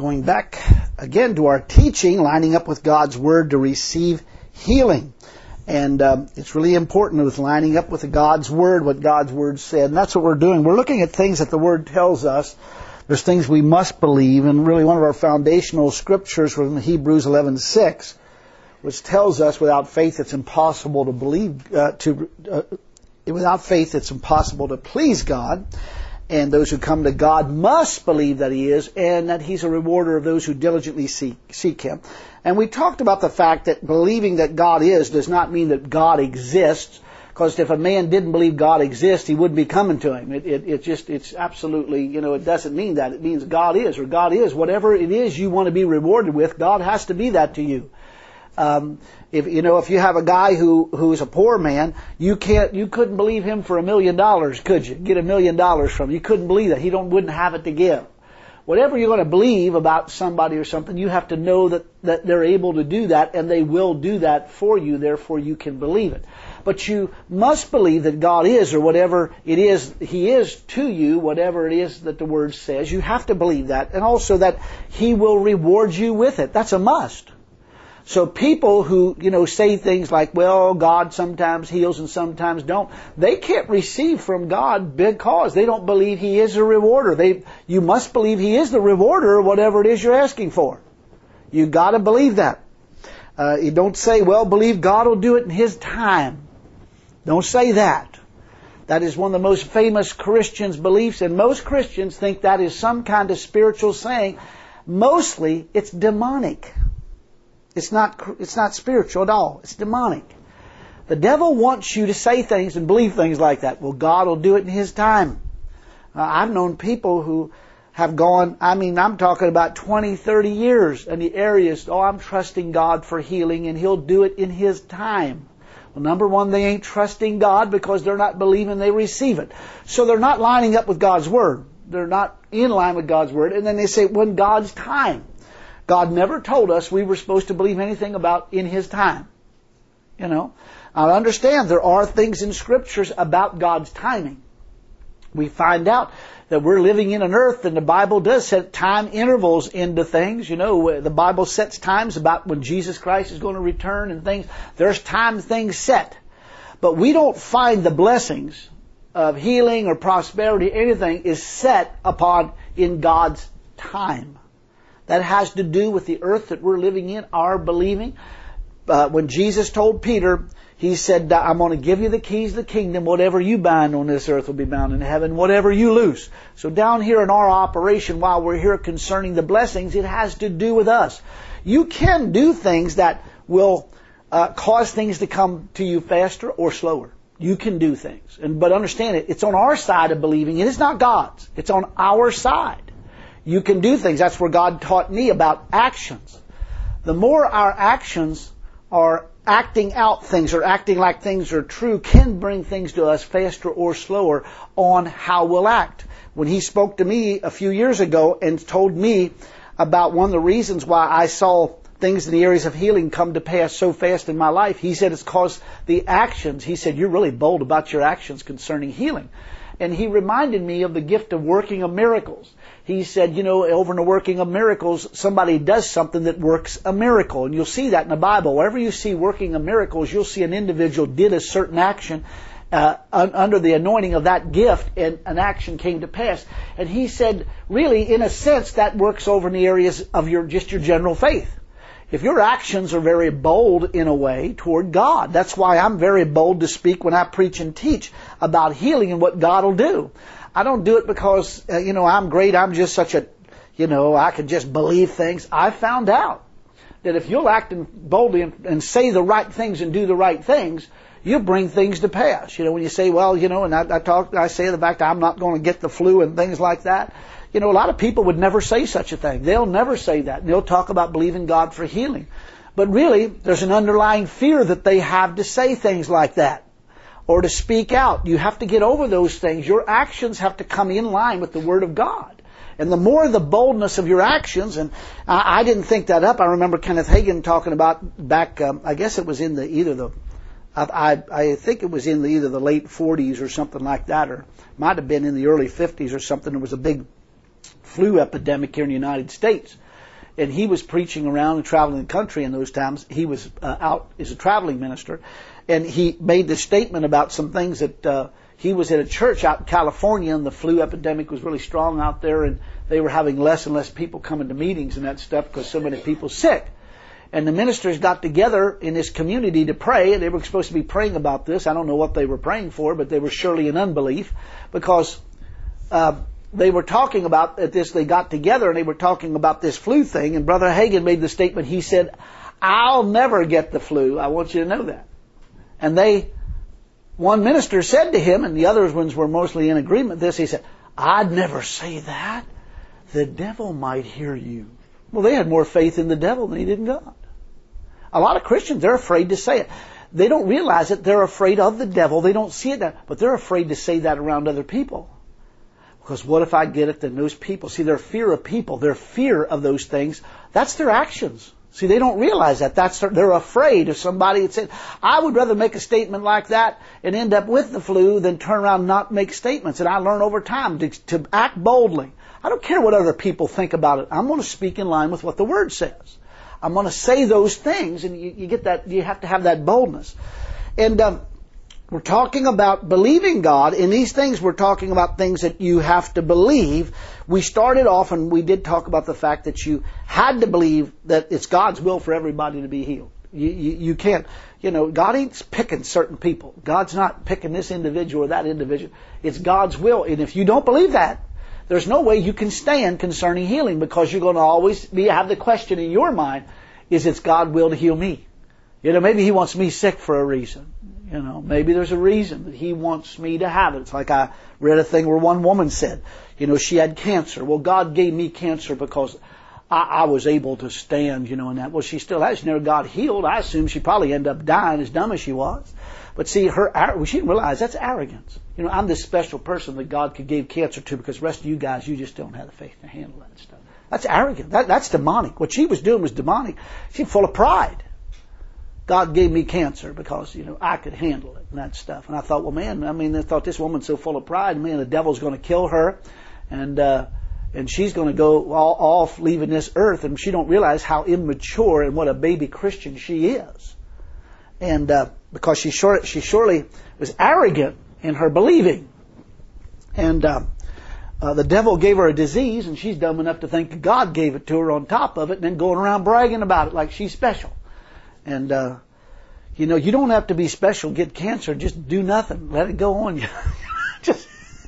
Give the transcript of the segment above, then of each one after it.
Going back again to our teaching, lining up with God's Word to receive healing. And it's really important with lining up with God's Word, what God's Word said. And that's what we're doing. We're looking at things that the Word tells us. There's things we must believe. And really one of our foundational scriptures from Hebrews 11:6, which tells us without faith it's impossible to believe, without faith it's impossible to please God. And those who come to God must believe that He is, and that He's a rewarder of those who diligently seek Him. And we talked about the fact that believing that God is does not mean that God exists, because if a man didn't believe God exists, he wouldn't be coming to Him. It's absolutely, it doesn't mean that. It means God is, or God is. Whatever it is you want to be rewarded with, God has to be that to you. If you have a guy who's a poor man, you couldn't believe him for $1 million, could you? Get $1 million from him. You couldn't believe that. He wouldn't have it to give. Whatever you're going to believe about somebody or something, you have to know that they're able to do that, and they will do that for you, therefore you can believe it. But you must believe that God is, or whatever it is He is to you, whatever it is that the Word says. You have to believe that, and also that He will reward you with it. That's a must. So people who, say things like, well, God sometimes heals and sometimes don't, they can't receive from God because they don't believe He is a rewarder. You must believe He is the rewarder of whatever it is you're asking for. You got to believe that. You don't say, well, believe God will do it in His time. Don't say that. That is one of the most famous Christians' beliefs, and most Christians think that is some kind of spiritual saying. Mostly, it's demonic. It's not spiritual at all. It's demonic. The devil wants you to say things and believe things like that. Well, God will do it in His time. I've known people who have gone, I'm talking about 20, 30 years in the areas, I'm trusting God for healing and He'll do it in His time. Well, number one, they ain't trusting God because they're not believing they receive it. So they're not lining up with God's Word. They're not in line with God's Word. And then they say, when God's time. God never told us we were supposed to believe anything about in His time. I understand there are things in Scriptures about God's timing. We find out that we're living in an earth, and the Bible does set time intervals into things. The Bible sets times about when Jesus Christ is going to return and things. There's things set. But we don't find the blessings of healing or prosperity, anything is set upon in God's time. That has to do with the earth that we're living in, our believing. When Jesus told Peter, He said, I'm going to give you the keys of the kingdom. Whatever you bind on this earth will be bound in heaven. Whatever you loose. So down here in our operation, while we're here concerning the blessings, it has to do with us. You can do things that will cause things to come to you faster or slower. You can do things. But understand it's on our side of believing. It is not God's. It's on our side. You can do things. That's where God taught me about actions. The more our actions are acting out things or acting like things are true can bring things to us faster or slower on how we'll act. When He spoke to me a few years ago and told me about one of the reasons why I saw things in the areas of healing come to pass so fast in my life, He said it's because the actions. He said, you're really bold about your actions concerning healing. And He reminded me of the gift of working of miracles. He said, over in the working of miracles, somebody does something that works a miracle. And you'll see that in the Bible. Wherever you see working of miracles, you'll see an individual did a certain action under the anointing of that gift, and an action came to pass. And he said, really, in a sense, that works over in the areas of your general faith. If your actions are very bold in a way toward God, that's why I'm very bold to speak when I preach and teach about healing and what God will do. I don't do it because, I'm great. I'm just such a, I can just believe things. I found out that if you'll act boldly and say the right things and do the right things, you'll bring things to pass. When you say, well, and I say the fact I'm not going to get the flu and things like that. A lot of people would never say such a thing. They'll never say that. And they'll talk about believing God for healing. But really, there's an underlying fear that they have to say things like that or to speak out. You have to get over those things. Your actions have to come in line with the Word of God. And the more the boldness of your actions, and I didn't think that up. I remember Kenneth Hagin talking about back, I guess it was in I think it was in either the late 40s or something like that, or might have been in the early 50s or something. There was a big flu epidemic here in the United States. and he was preaching around and traveling the country in those times. He was out as a traveling minister, and he made this statement about some things that he was at a church out in California, and the flu epidemic was really strong out there, and they were having less and less people coming to meetings and that stuff because so many people sick. And the ministers got together in this community to pray, and they were supposed to be praying about this. I don't know what they were praying for, but they were surely in unbelief, because they were talking about at this. They got together and they were talking about this flu thing. And Brother Hagin made the statement. He said, "I'll never get the flu. I want you to know that." And one minister said to him, and the other ones were mostly in agreement with this. He said, "I'd never say that. The devil might hear you." Well, they had more faith in the devil than he did in God. A lot of Christians, they're afraid to say it. They don't realize it. They're afraid of the devil. They don't see it that, but they're afraid to say that around other people. Because what if I get it, then those people, see, their fear of people, their fear of those things, that's their actions. See, they don't realize that. They're afraid of somebody that said, I would rather make a statement like that and end up with the flu than turn around and not make statements. And I learn over time to act boldly. I don't care what other people think about it. I'm going to speak in line with what the Word says. I'm going to say those things, and you get that. You have to have that boldness. And we're talking about believing God. In these things, we're talking about things that you have to believe. We started off, and we did talk about the fact that you had to believe that it's God's will for everybody to be healed. You can't, God ain't picking certain people. God's not picking this individual or that individual. It's God's will. And if you don't believe that, there's no way you can stand concerning healing, because you're going to always have the question in your mind, is it's God's will to heal me? Maybe He wants me sick for a reason. Maybe there's a reason that He wants me to have it. It's like I read a thing where one woman said, she had cancer. Well, God gave me cancer because I was able to stand, in that. Well, she still has. She never got healed. I assume she probably ended up dying, as dumb as she was. But see, she didn't realize that's arrogance. I'm this special person that God could give cancer to, because the rest of you guys, you just don't have the faith to handle that stuff. That's arrogant. That's demonic. What she was doing was demonic. She's full of pride. God gave me cancer because, I could handle it and that stuff. And I thought, well, man, I thought this woman's so full of pride, man, the devil's going to kill her, and she's going to go off leaving this earth, and she don't realize how immature and what a baby Christian she is. And because she surely was arrogant in her believing. And the devil gave her a disease, and she's dumb enough to think that God gave it to her on top of it, and then going around bragging about it like she's special. And, you don't have to be special, get cancer, just do nothing. Let it go on you. Just,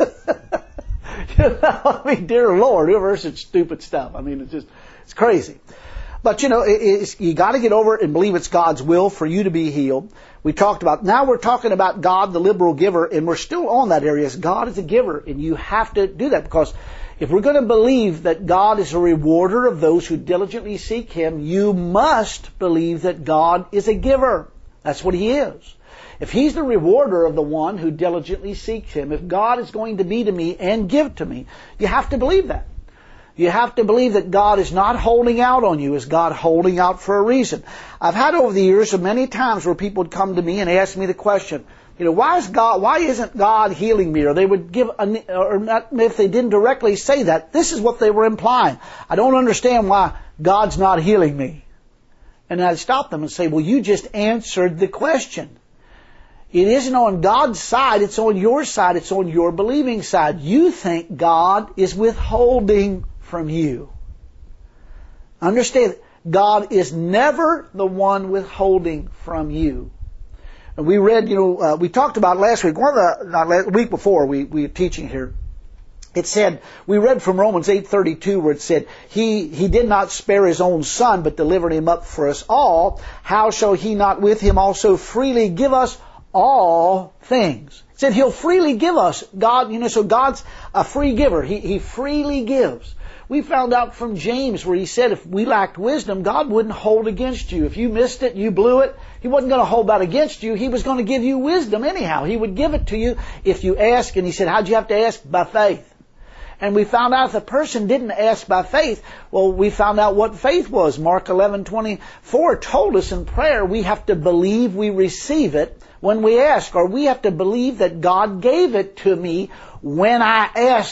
dear Lord, whoever said stupid stuff. It's crazy. But, you got to get over it and believe it's God's will for you to be healed. We talked about, now we're talking about God, the liberal giver, and we're still on that area. God is a giver, and you have to do that, because if we're going to believe that God is a rewarder of those who diligently seek Him, you must believe that God is a giver. That's what He is. If He's the rewarder of the one who diligently seeks Him, if God is going to be to me and give to me, you have to believe that. You have to believe that God is not holding out on you. Is God holding out for a reason? I've had over the years many times where people would come to me and ask me the question, why isn't God healing me? Or they would give, or not, if they didn't directly say that, this is what they were implying. I don't understand why God's not healing me. And I'd stop them and say, well, you just answered the question. It isn't on God's side, it's on your side, it's on your believing side. You think God is withholding from you. Understand, God is never the one withholding from you. And we read, we talked about last week, week before we were teaching here. It said, we read from Romans 8:32 where it said, He did not spare His own Son, but delivered Him up for us all. How shall He not with Him also freely give us all things? It said He'll freely give us. God, so God's a free giver. He freely gives. We found out from James where he said if we lacked wisdom, God wouldn't hold against you. If you missed it, you blew it, He wasn't going to hold that against you. He was going to give you wisdom anyhow. He would give it to you if you ask. And He said, how'd you have to ask? By faith. And we found out if the person didn't ask by faith, well, we found out what faith was. Mark 11:24 told us in prayer we have to believe we receive it when we ask. Or we have to believe that God gave it to me when I ask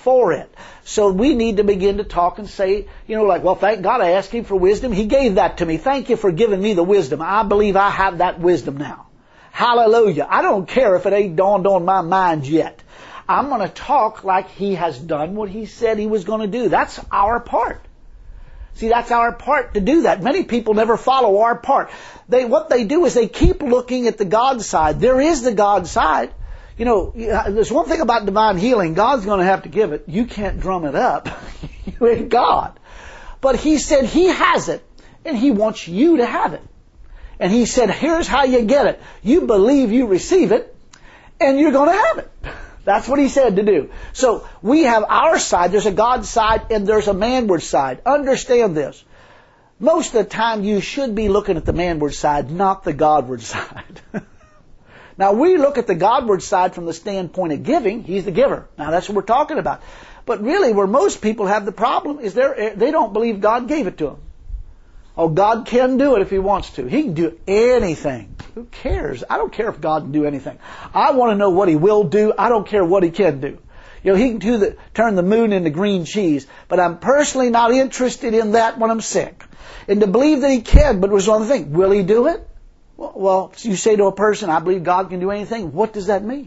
for it. So we need to begin to talk and say, like, well, thank God I asked Him for wisdom. He gave that to me. Thank you for giving me the wisdom. I believe I have that wisdom now. Hallelujah. I don't care if it ain't dawned on my mind yet. I'm going to talk like He has done what He said He was going to do. That's our part. See, that's our part to do that. Many people never follow our part. What they do is they keep looking at the God side. There is the God side. There's one thing about divine healing. God's going to have to give it. You can't drum it up. You ain't God. But He said He has it, and He wants you to have it. And He said, here's how you get it. You believe you receive it, and you're going to have it. That's what He said to do. So we have our side. There's a God side and there's a manward side. Understand this. Most of the time you should be looking at the manward side, not the Godward side. Now we look at the Godward side from the standpoint of giving. He's the giver. Now that's what we're talking about. But really where most people have the problem is they don't believe God gave it to them. Oh, God can do it if He wants to. He can do anything. Who cares? I don't care if God can do anything. I want to know what He will do. I don't care what He can do. He can turn the moon into green cheese. But I'm personally not interested in that when I'm sick. And to believe that He can, but there's one thing. Will He do it? Well, you say to a person, I believe God can do anything. What does that mean?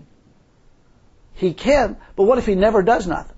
He can, but what if He never does nothing?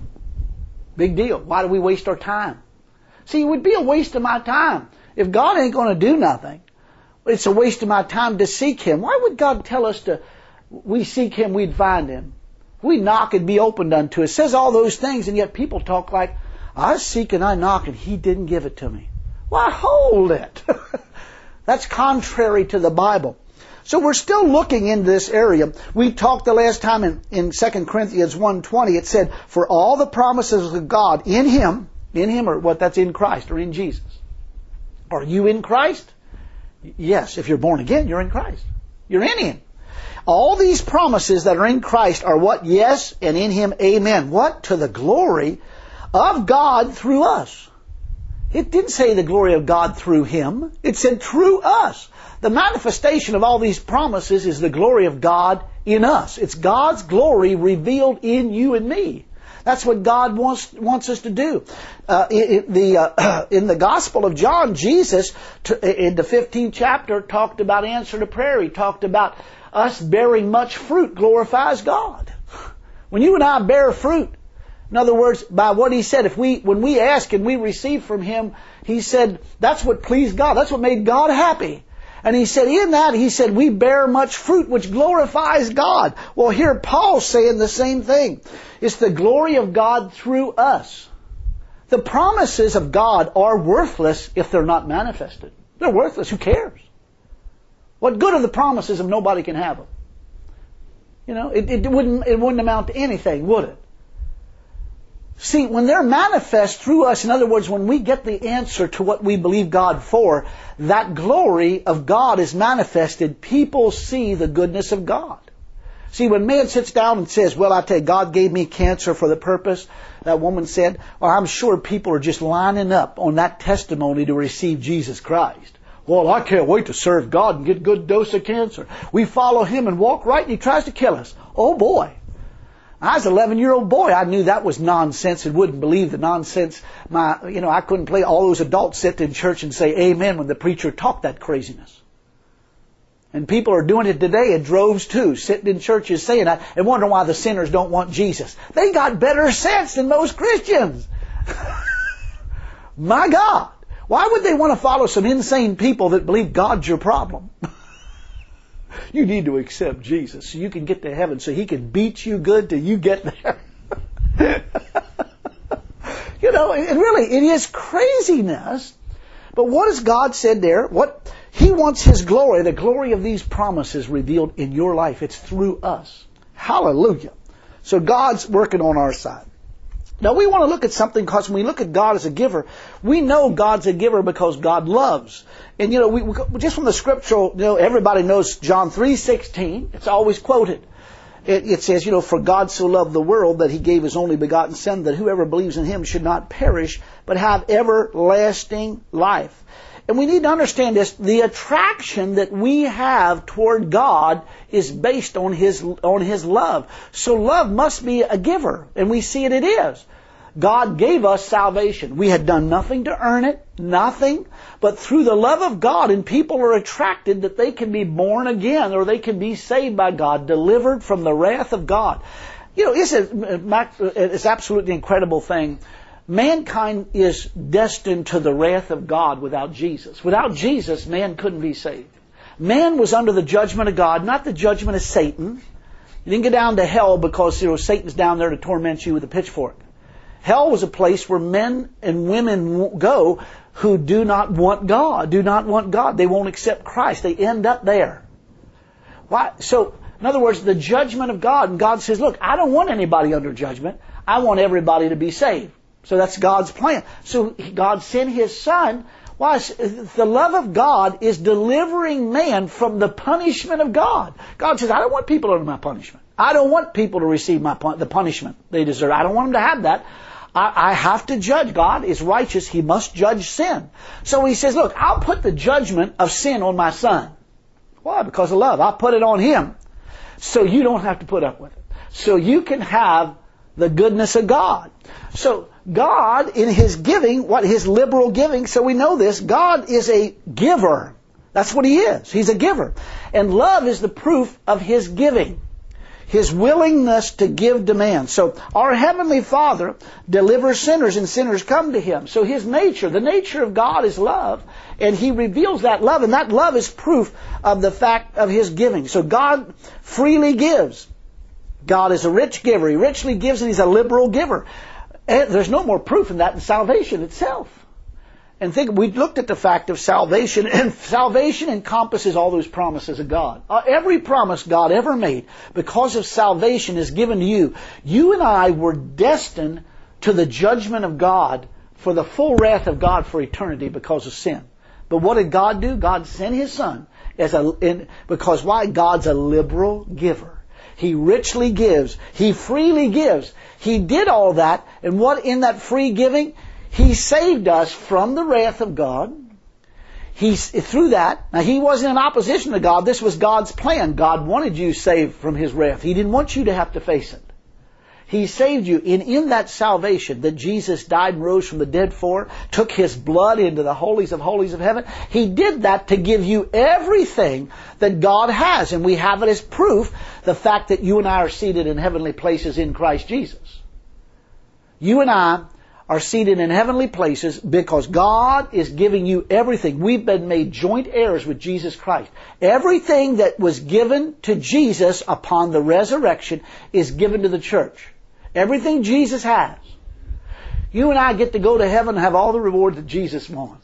Big deal. Why do we waste our time? See, it would be a waste of my time. If God ain't going to do nothing, it's a waste of my time to seek Him. Why would God tell us we seek Him, we'd find Him? We knock, it'd be opened unto us. It says all those things, and yet people talk like, I seek and I knock, and He didn't give it to me. Why, hold it. That's contrary to the Bible. So we're still looking into this area. We talked the last time in 2 Corinthians 1:20, it said, for all the promises of God in Him, or what? That's in Christ or in Jesus. Are you in Christ? Yes. If you're born again, you're in Christ. You're in Him. All these promises that are in Christ are what? Yes, and in Him, amen. What? To the glory of God through us. It didn't say the glory of God through Him. It said through us. The manifestation of all these promises is the glory of God in us. It's God's glory revealed in you and me. That's what God wants us to do. In the Gospel of John, Jesus, in the 15th chapter, talked about answer to prayer. He talked about us bearing much fruit glorifies God. When you and I bear fruit, in other words, by what He said, when we ask and we receive from Him, He said that's what pleased God. That's what made God happy. And He said, in that, He said, we bear much fruit which glorifies God. Well, here Paul's saying the same thing. It's the glory of God through us. The promises of God are worthless if they're not manifested. They're worthless. Who cares? What good are the promises if nobody can have them? It wouldn't amount to anything, would it? See, when they're manifest through us, in other words, when we get the answer to what we believe God for, that glory of God is manifested. People see the goodness of God. See, when man sits down and says, well, I tell you, God gave me cancer for the purpose, that woman said, well, I'm sure people are just lining up on that testimony to receive Jesus Christ. Well, I can't wait to serve God and get a good dose of cancer. We follow Him and walk right and He tries to kill us. Oh boy. I was an 11-year-old boy. I knew that was nonsense and wouldn't believe the nonsense. I couldn't play all those adults sit in church and say amen when the preacher talked that craziness. And people are doing it today in droves too, sitting in churches saying that and wondering why the sinners don't want Jesus. They got better sense than most Christians. My God. Why would they want to follow some insane people that believe God's your problem? You need to accept Jesus so you can get to heaven, so He can beat you good till you get there. And really, it is craziness. But what has God said there? What He wants His glory, the glory of these promises revealed in your life. It's through us. Hallelujah. So God's working on our side. Now we want to look at something, because when we look at God as a giver, we know God's a giver because God loves. And we just from the scriptural, everybody knows John 3:16. It's always quoted. It says, for God so loved the world that He gave His only begotten Son, that whoever believes in Him should not perish, but have everlasting life. And we need to understand this. The attraction that we have toward God is based on His love. So love must be a giver. And we see it is. God gave us salvation. We had done nothing to earn it. Nothing. But through the love of God, and people are attracted that they can be born again, or they can be saved by God, delivered from the wrath of God. You know, it's absolutely incredible thing. Mankind is destined to the wrath of God without Jesus. Without Jesus, man couldn't be saved. Man was under the judgment of God, not the judgment of Satan. You didn't get down to hell because Satan's down there to torment you with a pitchfork. Hell was a place where men and women go who do not want God, They won't accept Christ. They end up there. Why? So, in other words, the judgment of God. And God says, look, I don't want anybody under judgment. I want everybody to be saved. So that's God's plan. So God sent His Son. Why? The love of God is delivering man from the punishment of God. God says, I don't want people under my punishment. I don't want people to receive the punishment they deserve. I don't want them to have that. I have to judge. God is righteous. He must judge sin. So He says, look, I'll put the judgment of sin on my Son. Why? Because of love. I'll put it on Him. So you don't have to put up with it. So you can have the goodness of God. So God, in His giving, His liberal giving, so we know this, God is a giver. That's what He is. He's a giver. And love is the proof of His giving. His willingness to give demands. So our Heavenly Father delivers sinners and sinners come to Him. So His nature, the nature of God is love, and He reveals that love, and that love is proof of the fact of His giving. So God freely gives. God is a rich giver. He richly gives, and He's a liberal giver. And there's no more proof in that in salvation itself. And we looked at the fact of salvation, and salvation encompasses all those promises of God. Every promise God ever made, because of salvation, is given to you. You and I were destined to the judgment of God, for the full wrath of God for eternity because of sin. But what did God do? God sent His Son because why? God's a liberal giver. He richly gives. He freely gives. He did all that, and what in that free giving? He saved us from the wrath of God. Through that, now He wasn't in opposition to God. This was God's plan. God wanted you saved from His wrath. He didn't want you to have to face it. He saved you. In that salvation that Jesus died and rose from the dead for, took His blood into the holies of heaven, He did that to give you everything that God has. And we have it as proof, the fact that you and I are seated in heavenly places in Christ Jesus. You and I are seated in heavenly places because God is giving you everything. We've been made joint heirs with Jesus Christ. Everything that was given to Jesus upon the resurrection is given to the church. Everything Jesus has. You and I get to go to heaven and have all the reward that Jesus wants.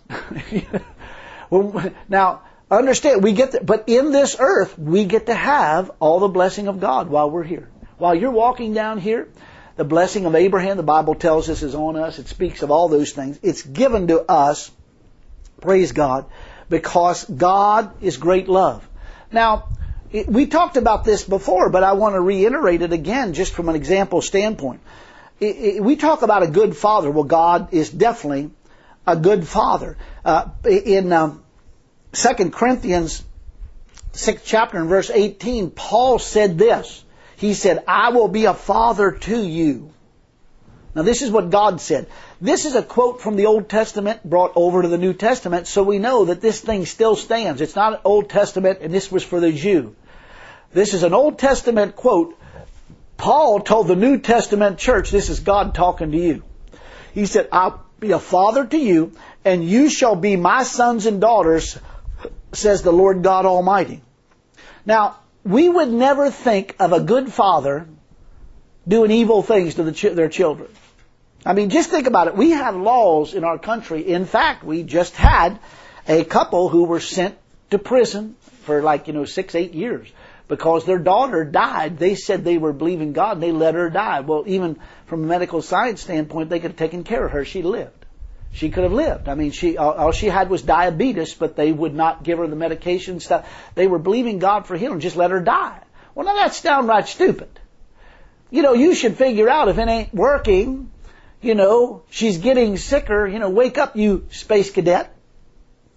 Now, understand, but in this earth, we get to have all the blessing of God while we're here. While you're walking down here, the blessing of Abraham, the Bible tells us, is on us. It speaks of all those things. It's given to us, praise God, because God is great love. Now, we talked about this before, but I want to reiterate it again just from an example standpoint. We talk about a good father. Well, God is definitely a good father. In 2 Corinthians 6th chapter and verse 18, Paul said this. He said, I will be a father to you. Now this is what God said. This is a quote from the Old Testament brought over to the New Testament, so we know that this thing still stands. It's not an Old Testament, and this was for the Jew. This is an Old Testament quote. Paul told the New Testament church, this is God talking to you. He said, I'll be a father to you, and you shall be my sons and daughters, says the Lord God Almighty. Now, we would never think of a good father doing evil things to their children. I mean, just think about it. We have laws in our country. In fact, we just had a couple who were sent to prison for 6-8 years because their daughter died. They said they were believing God and they let her die. Well, even from a medical science standpoint, they could have taken care of her. She lived. She could have lived. I mean, all she had was diabetes, but they would not give her the medication stuff. They were believing God for healing, just let her die. Well, now that's downright stupid. You should figure out if it ain't working, she's getting sicker, wake up, you space cadet.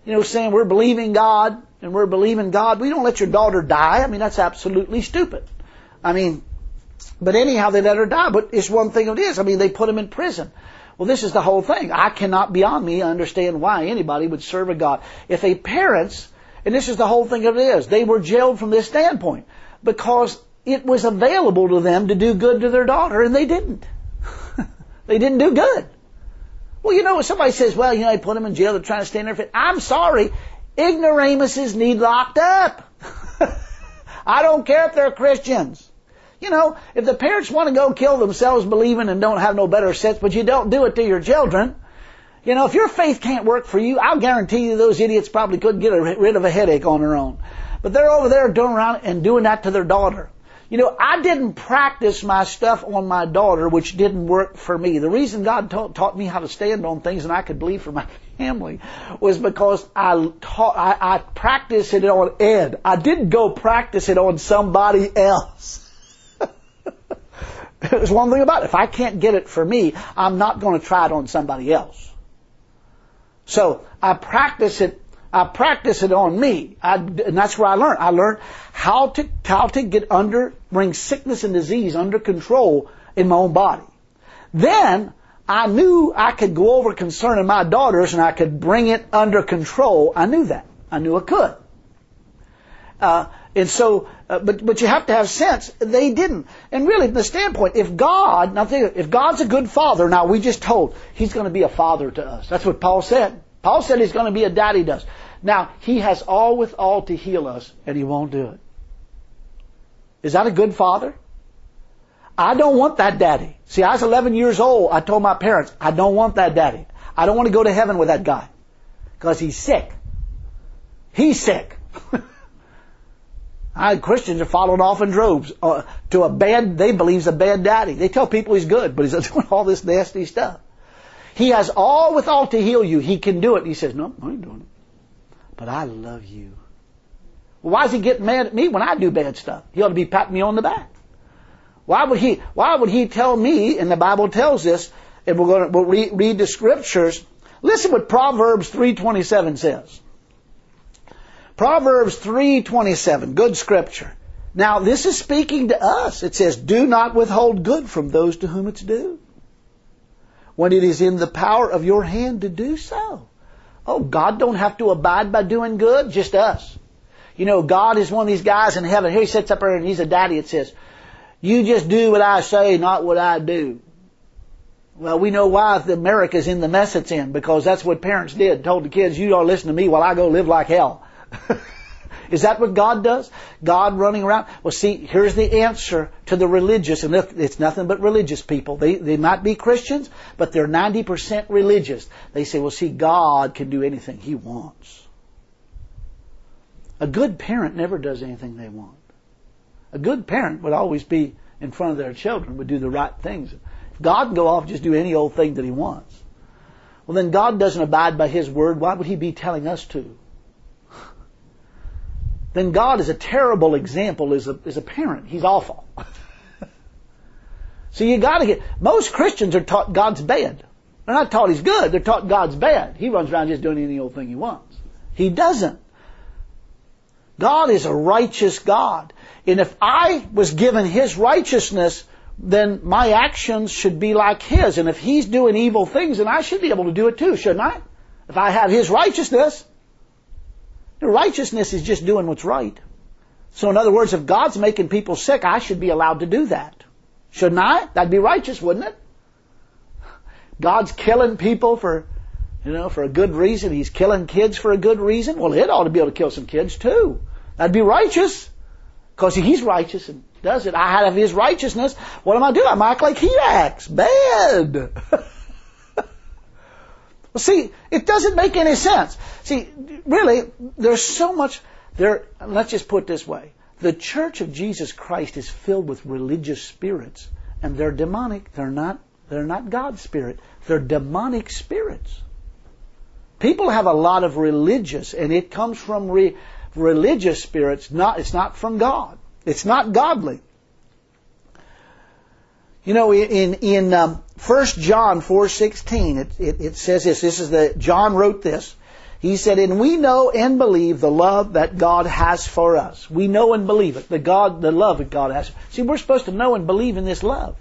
saying we're believing God and we're believing God. We don't let your daughter die. I mean, that's absolutely stupid. I mean, but anyhow, they let her die. But it's one thing it is. I mean, they put him in prison. Well, this is the whole thing. I cannot beyond me understand why anybody would serve a God. If a parents, and this is the whole thing it is, they were jailed from this standpoint because it was available to them to do good to their daughter, and they didn't. They didn't do good. Well, somebody says, well, they put them in jail, they're trying to stand there. I'm sorry. Ignoramuses need locked up. I don't care if they're Christians. If the parents want to go kill themselves believing and don't have no better sense, but you don't do it to your children, if your faith can't work for you, I'll guarantee you those idiots probably couldn't get rid of a headache on their own. But they're over there doing around and doing that to their daughter. I didn't practice my stuff on my daughter, which didn't work for me. The reason God taught me how to stand on things and I could believe for my family was because I practiced it on Ed. I didn't go practice it on somebody else. There's one thing about it. If I can't get it for me, I'm not going to try it on somebody else. So I practice it on me. And that's where I learned. I learned how to bring sickness and disease under control in my own body. Then I knew I could go over concerning my daughters and I could bring it under control. I knew that. I knew I could. But you have to have sense. They didn't. And really, from the standpoint, if God's a good father, now we just told He's going to be a father to us. That's what Paul said. Paul said He's going to be a daddy to us. Now, He has all with all to heal us, and He won't do it. Is that a good father? I don't want that daddy. See, I was 11 years old. I told my parents, I don't want that daddy. I don't want to go to heaven with that guy. Because he's sick. He's sick. Christians are followed off in droves they believe he's a bad daddy. They tell people he's good, but he's doing all this nasty stuff. He has all with all to heal you. He can do it. And he says, no, I ain't doing it. But I love you. Well, why is He getting mad at me when I do bad stuff? He ought to be patting me on the back. Why would he tell me, and the Bible tells us, and we'll read the scriptures. Listen what Proverbs 3:27 says. Proverbs 3:27, good scripture. Now, this is speaking to us. It says, do not withhold good from those to whom it's due, when it is in the power of your hand to do so. Oh, God don't have to abide by doing good, just us. God is one of these guys in heaven. Here He sits up there and He's a daddy. It says, you just do what I say, not what I do. Well, we know why America's in the mess it's in, because that's what parents did. Told the kids, you don't listen to me while I go live like hell. Is that what God does? God running around? Well, see, here's the answer to the religious, and it's nothing but religious people. They might be Christians, but they're 90% religious. They say, well, see, God can do anything He wants. A good parent never does anything they want. A good parent would always be in front of their children, would do the right things. If God can go off and just do any old thing that He wants, well, then God doesn't abide by His word. Why would He be telling us to? Then God is a terrible example as a parent. He's awful. So you got to most Christians are taught God's bad. They're not taught He's good. They're taught God's bad. He runs around just doing any old thing He wants. He doesn't. God is a righteous God. And if I was given His righteousness, then my actions should be like His. And if He's doing evil things, then I should be able to do it too, shouldn't I? If I have His righteousness. Righteousness is just doing what's right. So in other words, if God's making people sick, I should be allowed to do that. Shouldn't I? That'd be righteous, wouldn't it? God's killing people for a good reason. He's killing kids for a good reason. Well, it ought to be able to kill some kids too. That'd be righteous. Because He's righteous and does it. I have His righteousness. What am I doing? I'm act like He acts. Bad. Well, see, it doesn't make any sense. See, really, there's so much there. Let's just put it this way. The Church of Jesus Christ is filled with religious spirits, and they're demonic. They're not God's spirit. They're demonic spirits. People have a lot of religious, and it comes from religious spirits. It's not from God. It's not godly. In 1 John 4:16, it says this. John wrote this. He said, and we know and believe the love that God has for us. We know and believe it. The love that God has. See, we're supposed to know and believe in this love.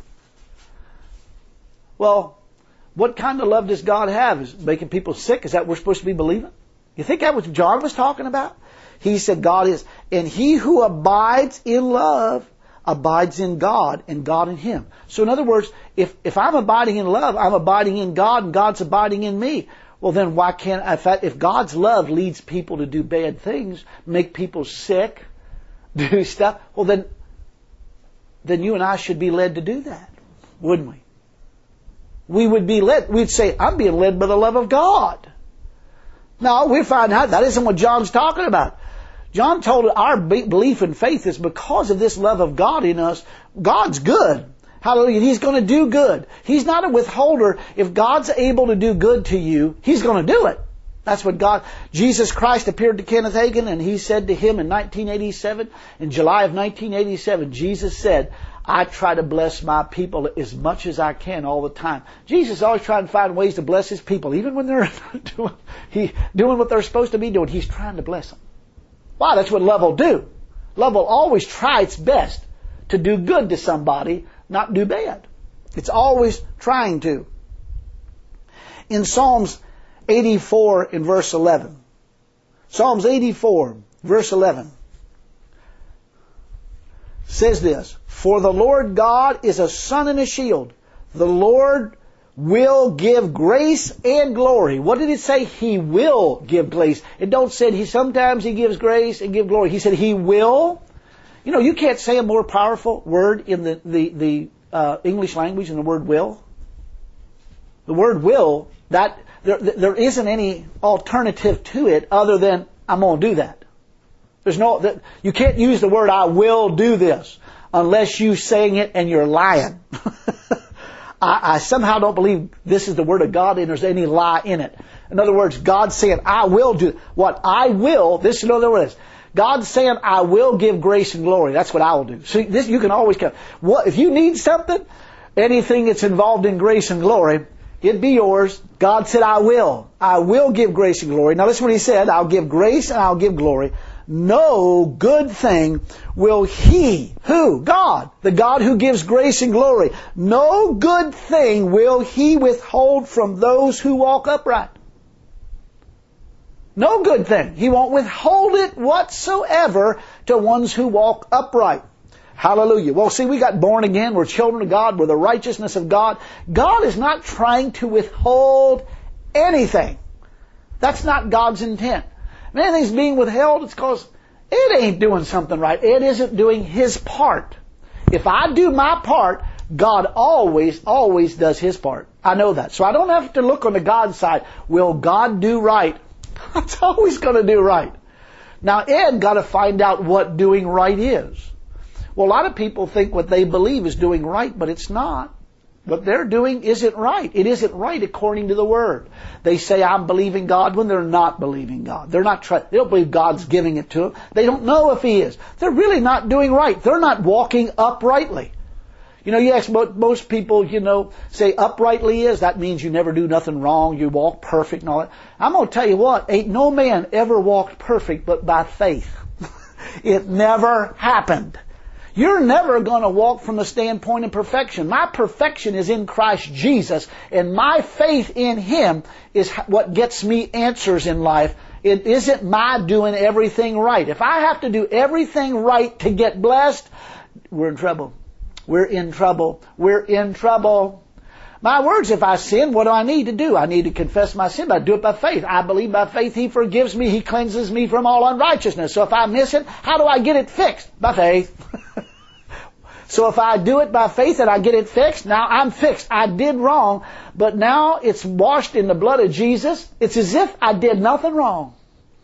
Well, what kind of love does God have? Is it making people sick? Is that what we're supposed to be believing? You think that was John was talking about? He said God is, and he who abides in love abides in God and God in him. So in other words, if I'm abiding in love, I'm abiding in God and God's abiding in me. Well then why can't, if God's love leads people to do bad things, make people sick, do stuff, well then you and I should be led to do that, wouldn't we? We would be led, we'd say, I'm being led by the love of God. No, we find out that isn't what John's talking about. John told us our belief and faith is because of this love of God in us. God's good. Hallelujah. He's going to do good. He's not a withholder. If God's able to do good to you, He's going to do it. That's what Jesus Christ appeared to Kenneth Hagin, and he said to him in 1987, in July of 1987, Jesus said, I try to bless my people as much as I can all the time. Jesus always trying to find ways to bless His people, even when they're doing what they're supposed to be doing. He's trying to bless them. Why? That's what love will do. Love will always try its best to do good to somebody, not do bad. It's always trying to. In Psalms 84 in verse 11. Psalms 84 verse 11 says this, for the Lord God is a sun and a shield. The Lord will give grace and glory. What did it say? He will give grace. It don't say sometimes He gives grace and give glory. He said He will. You know, you can't say a more powerful word in the English language than the word will. The word will, that there isn't any alternative to it other than I'm going to do that. You can't use the word I will do this unless you're saying it and you're lying. I somehow don't believe this is the Word of God and there's any lie in it. In other words, God's saying, I will do what I will. This is another word. God's saying, I will give grace and glory. That's what I will do. See, this you can always come. If you need something, anything that's involved in grace and glory, it'd be yours. God said, I will. I will give grace and glory. Now listen what He said. I'll give grace and I'll give glory. No good thing will He, who? God, the God who gives grace and glory. No good thing will He withhold from those who walk upright. No good thing. He won't withhold it whatsoever to ones who walk upright. Hallelujah. Well, see, we got born again. We're children of God. We're the righteousness of God. God is not trying to withhold anything. That's not God's intent. If anything's being withheld, it's because it ain't doing something right. It isn't doing His part. If I do my part, God always does His part. I know that. So I don't have to look on the God side. Will God do right? God's always going to do right. Now, Ed got to find out what doing right is. Well, a lot of people think what they believe is doing right, but it's not. What they're doing isn't right. It isn't right according to the Word. They say, I'm believing God when they're not believing God. They don't believe God's giving it to them. They don't know if He is. They're really not doing right. They're not walking uprightly. You know, you ask most people, say uprightly is, that means you never do nothing wrong, you walk perfect and all that. I'm going to tell you what, ain't no man ever walked perfect but by faith. It never happened. You're never going to walk from the standpoint of perfection. My perfection is in Christ Jesus, and my faith in Him is what gets me answers in life. It isn't my doing everything right. If I have to do everything right to get blessed, we're in trouble. We're in trouble. We're in trouble. My words, if I sin, what do I need to do? I need to confess my sin, but I do it by faith. I believe by faith He forgives me. He cleanses me from all unrighteousness. So if I miss it, how do I get it fixed? By faith. So if I do it by faith and I get it fixed, now I'm fixed. I did wrong, but now it's washed in the blood of Jesus. It's as if I did nothing wrong.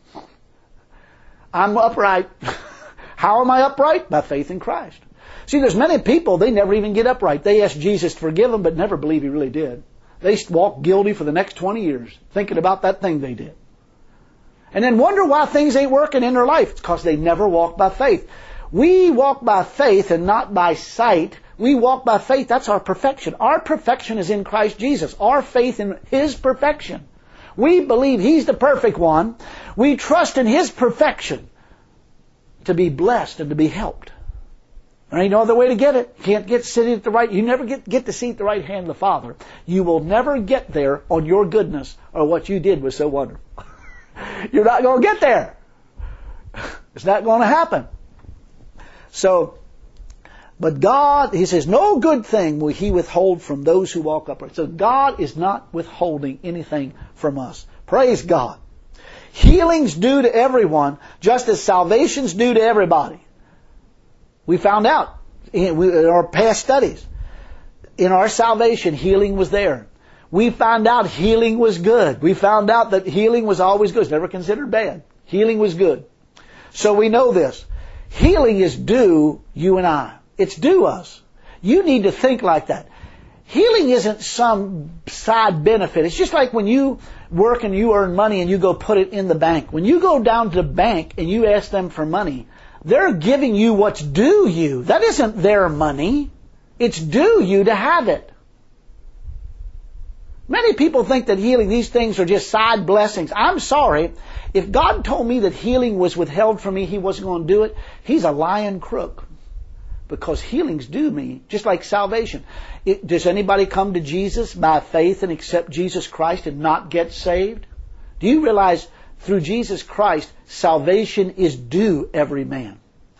I'm upright. How am I upright? By faith in Christ. See, there's many people, they never even get upright. They ask Jesus to forgive them, but never believe He really did. They walk guilty for the next 20 years, thinking about that thing they did. And then wonder why things ain't working in their life. It's because they never walk by faith. We walk by faith and not by sight. We walk by faith. That's our perfection. Our perfection is in Christ Jesus. Our faith in His perfection. We believe He's the perfect one. We trust in His perfection to be blessed and to be helped. There ain't no other way to get it. You can't get sitting at the right, you never get to seat at the right hand of the Father. You will never get there on your goodness or what you did was so wonderful. You're not going to get there. It's not going to happen. So, but God, He says, no good thing will He withhold from those who walk upright. So God is not withholding anything from us. Praise God. Healing's due to everyone, just as salvation's due to everybody. We found out in our past studies, in our salvation, healing was there. We found out healing was good. We found out that healing was always good. It's never considered bad. Healing was good. So we know this. Healing is due you and I. It's due us. You need to think like that. Healing isn't some side benefit. It's just like when you work and you earn money and you go put it in the bank. When you go down to the bank and you ask them for money, they're giving you what's due you. That isn't their money. It's due you to have it. Many people think that healing, these things are just side blessings. I'm sorry. If God told me that healing was withheld from me, He wasn't going to do it, He's a lying crook. Because healing's due me, just like salvation. Does anybody come to Jesus by faith and accept Jesus Christ and not get saved? Do you realize through Jesus Christ, salvation is due every man?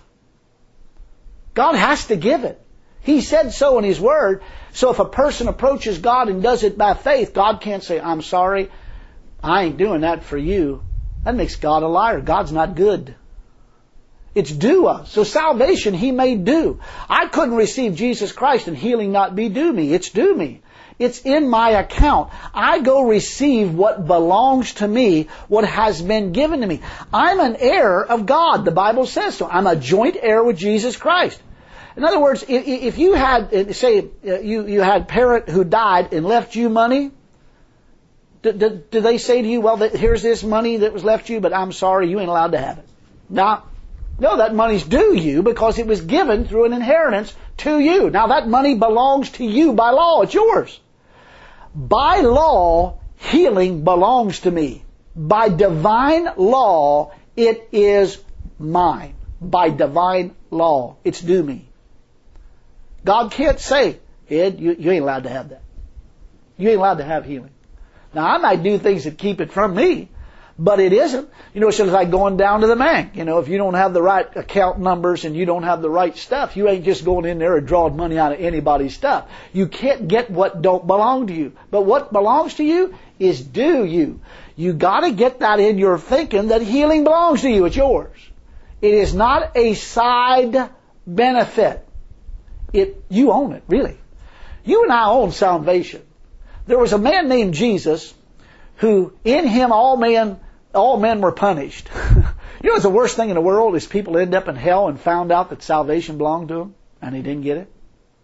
God has to give it. He said so in His Word. So if a person approaches God and does it by faith, God can't say, I'm sorry, I ain't doing that for you. That makes God a liar. God's not good. It's due us. So salvation He made due. I couldn't receive Jesus Christ and healing not be due me. It's due me. It's in my account. I go receive what belongs to me, what has been given to me. I'm an heir of God. The Bible says so. I'm a joint heir with Jesus Christ. In other words, if you had, say, you had a parent who died and left you money, do they say to you, well, here's this money that was left you, but I'm sorry, you ain't allowed to have it? No, that money's due you because it was given through an inheritance to you. Now that money belongs to you by law. It's yours. By law, healing belongs to me. By divine law, it is mine. By divine law, it's due me. God can't say, Ed, you ain't allowed to have that. You ain't allowed to have healing. Now I might do things that keep it from me, but it isn't. It's just like going down to the bank. If you don't have the right account numbers and you don't have the right stuff, you ain't just going in there and drawing money out of anybody's stuff. You can't get what don't belong to you. But what belongs to you is due you. You got to get that in your thinking that healing belongs to you. It's yours. It is not a side benefit. You own it, really. You and I own salvation. There was a man named Jesus who in Him all men were punished. What's the worst thing in the world is people end up in hell and found out that salvation belonged to them and they didn't get it.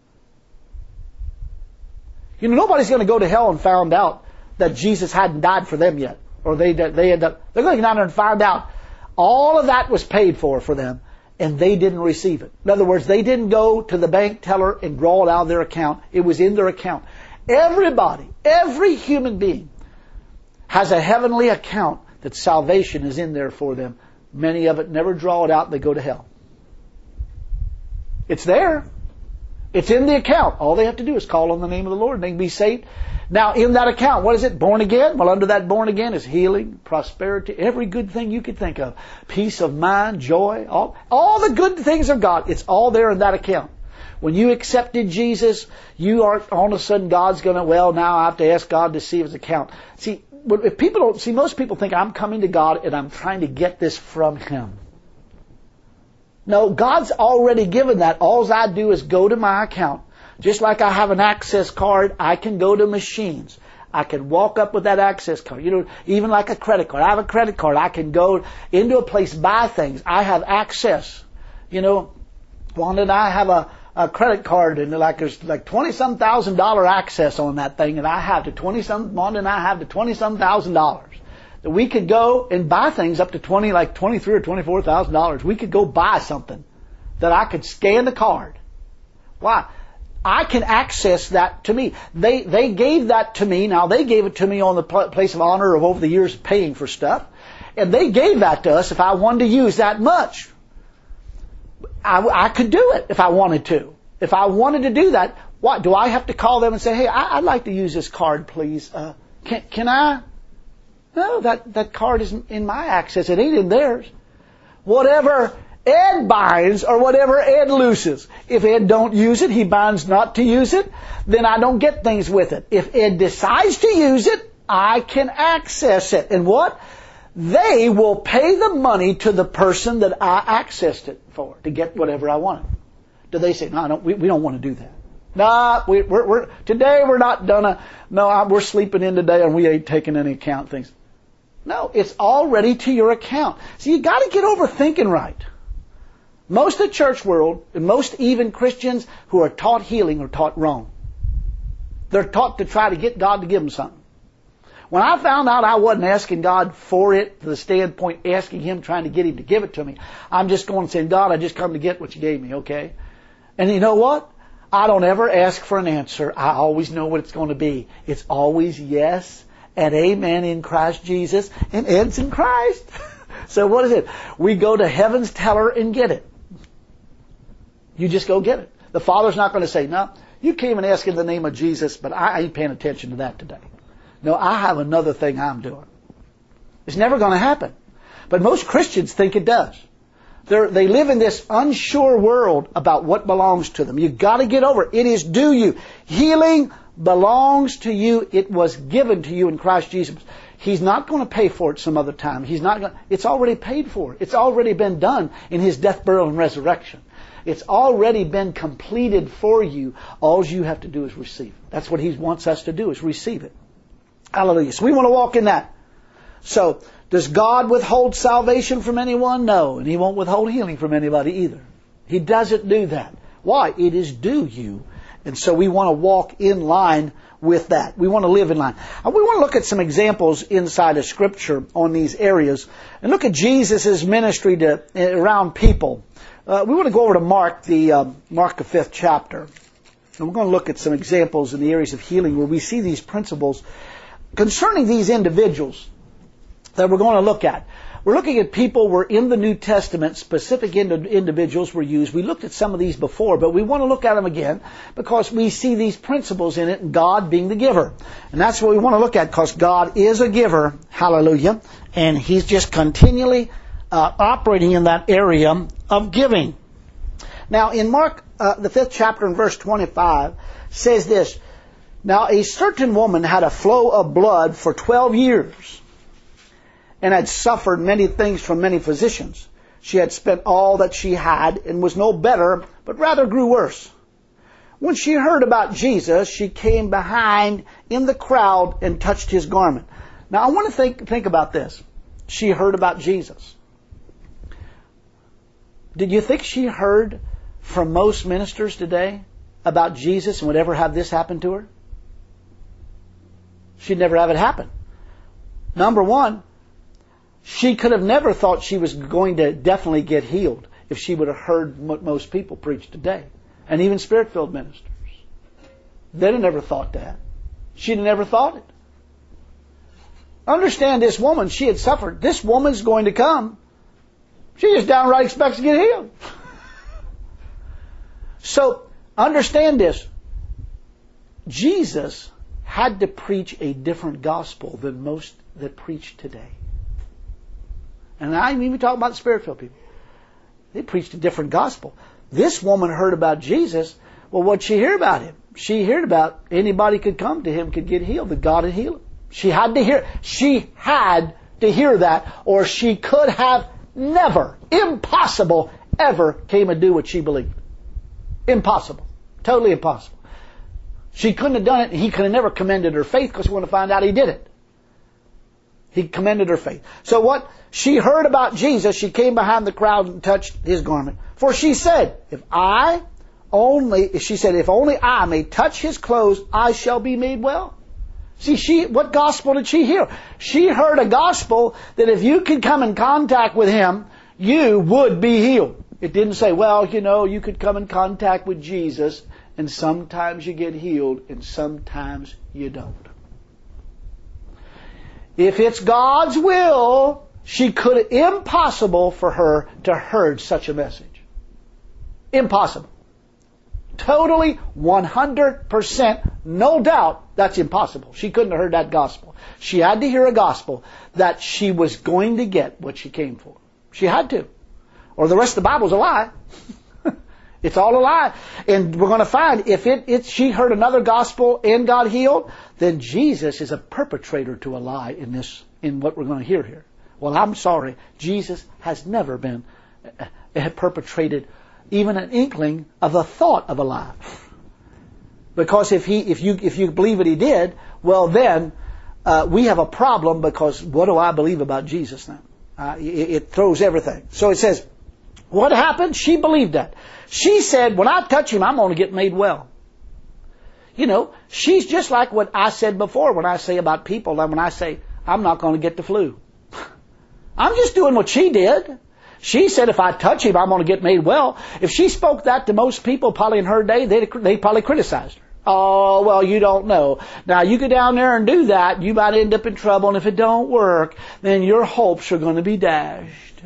Nobody's going to go to hell and found out that Jesus hadn't died for them yet. Or they're going to go down there and find out all of that was paid for them and they didn't receive it. In other words, they didn't go to the bank teller and draw it out of their account. It was in their account. Everybody, every human being has a heavenly account that salvation is in there for them. Many of it never draw it out, they go to hell. It's there. It's in the account. All they have to do is call on the name of the Lord and they can be saved. Now, in that account, what is it? Born again? Well, under that born again is healing, prosperity, every good thing you could think of. Peace of mind, joy, all the good things of God. It's all there in that account. When you accepted Jesus, you aren't all of a sudden God's going to, now I have to ask God to see His account. See, if people don't see, most people think I'm coming to God and I'm trying to get this from Him. No, God's already given that. All I do is go to my account. Just like I have an access card, I can go to machines. I can walk up with that access card. Even like a credit card. I have a credit card. I can go into a place, buy things. I have access. Wanda and I have a credit card and there's like $20-some thousand access on that thing, and I have to Wanda and I have the $20-some thousand that we could go and buy things up to $23,000 or $24,000. We could go buy something that I could scan the card. Why? I can access that to me. They gave that to me. Now, they gave it to me on the place of honor of over the years of paying for stuff. And they gave that to us if I wanted to use that much. I could do it if I wanted to. If I wanted to do that, what do I have to call them and say, hey, I'd like to use this card, please. Can I? No, that card isn't in my access. It ain't in theirs. Whatever Ed binds or whatever Ed looses. If Ed don't use it, he binds not to use it, then I don't get things with it. If Ed decides to use it, I can access it. And what? They will pay the money to the person that I accessed it for to get whatever I wanted. Do they say, no, we don't want to do that? No, today we're not done. We're sleeping in today and we ain't taking any account things. No, it's already to your account. So you got to get over thinking right. Most of the church world, and most even Christians who are taught healing are taught wrong. They're taught to try to get God to give them something. When I found out I wasn't asking God for it, to the standpoint asking Him, trying to get Him to give it to me, I'm just going and saying, God, I just come to get what you gave me, okay? And you know what? I don't ever ask for an answer. I always know what it's going to be. It's always yes and amen in Christ Jesus and Ed's in Christ. So what is it? We go to heaven's teller and get it. You just go get it. The Father's not going to say, no, you came and asked in the name of Jesus, but I ain't paying attention to that today. No, I have another thing I'm doing. It's never going to happen. But most Christians think it does. They live in this unsure world about what belongs to them. You've got to get over it. It is due you. Healing belongs to you. It was given to you in Christ Jesus. He's not going to pay for it some other time. It's already paid for. It's already been done in His death, burial, and resurrection. It's already been completed for you. All you have to do is receive it. That's what He wants us to do, is receive it. Hallelujah. So we want to walk in that. So, does God withhold salvation from anyone? No. And He won't withhold healing from anybody either. He doesn't do that. Why? It is due you. And so we want to walk in line with that. We want to live in line. And we want to look at some examples inside of Scripture on these areas. And look at Jesus' ministry around people. We want to go over to Mark, the fifth chapter. And we're going to look at some examples in the areas of healing where we see these principles concerning these individuals that we're going to look at. We're looking at people where in the New Testament specific individuals were used. We looked at some of these before, but we want to look at them again because we see these principles in it, and God being the giver. And that's what we want to look at, because God is a giver. Hallelujah. And He's just continually operating in that area of giving. Now, in Mark, the 5th chapter and verse 25, says this, Now a certain woman had a flow of blood for 12 years, and had suffered many things from many physicians. She had spent all that she had, and was no better, but rather grew worse. When she heard about Jesus, she came behind in the crowd and touched His garment. Now I want to think about this. She heard about Jesus. Did you think she heard from most ministers today about Jesus and would ever have this happen to her? She'd never have it happen. Number one, she could have never thought she was going to definitely get healed if she would have heard what most people preach today. And even Spirit-filled ministers. They'd have never thought that. She'd have never thought it. Understand, this woman, she had suffered. This woman's going to come. She just downright expects to get healed. So, understand this. Jesus had to preach a different gospel than most that preach today. And I ain't even talking about the Spirit-filled people. They preached a different gospel. This woman heard about Jesus. Well, what'd she hear about Him? She heard about anybody could come to Him, could get healed, that God had healed him. She had to hear that, or she could have never, impossible, ever came and do what she believed. Impossible. Totally impossible. She couldn't have done it, and he could have never commended her faith, because we want to find out he did it. He commended her faith. So what? She heard about Jesus. She came behind the crowd and touched His garment. For she said, if only I may touch His clothes, I shall be made well. See, what gospel did she hear? She heard a gospel that if you could come in contact with Him, you would be healed. It didn't say, well, you could come in contact with Jesus and sometimes you get healed, and sometimes you don't. If it's God's will, impossible for her to heard such a message. Impossible. Totally, 100%, no doubt, that's impossible. She couldn't have heard that gospel. She had to hear a gospel that she was going to get what she came for. She had to. Or the rest of the Bible's a lie. It's all a lie. And we're going to find if she heard another gospel and got healed, then Jesus is a perpetrator to a lie in what we're going to hear here. Well, I'm sorry. Jesus has never been perpetrated even an inkling of the thought of a lie. Because if you believe what he did, well then we have a problem, because what do I believe about Jesus now? It throws everything. So it says, what happened? She believed that. She said, when I touch him, I'm going to get made well. You know, she's just like what I said before when I say about people, when I say, I'm not going to get the flu. I'm just doing what she did. She said, if I touch him, I'm going to get made well. If she spoke that to most people probably in her day, they probably criticized her. Oh, well, you don't know. Now, you go down there and do that, you might end up in trouble, and if it don't work, then your hopes are going to be dashed.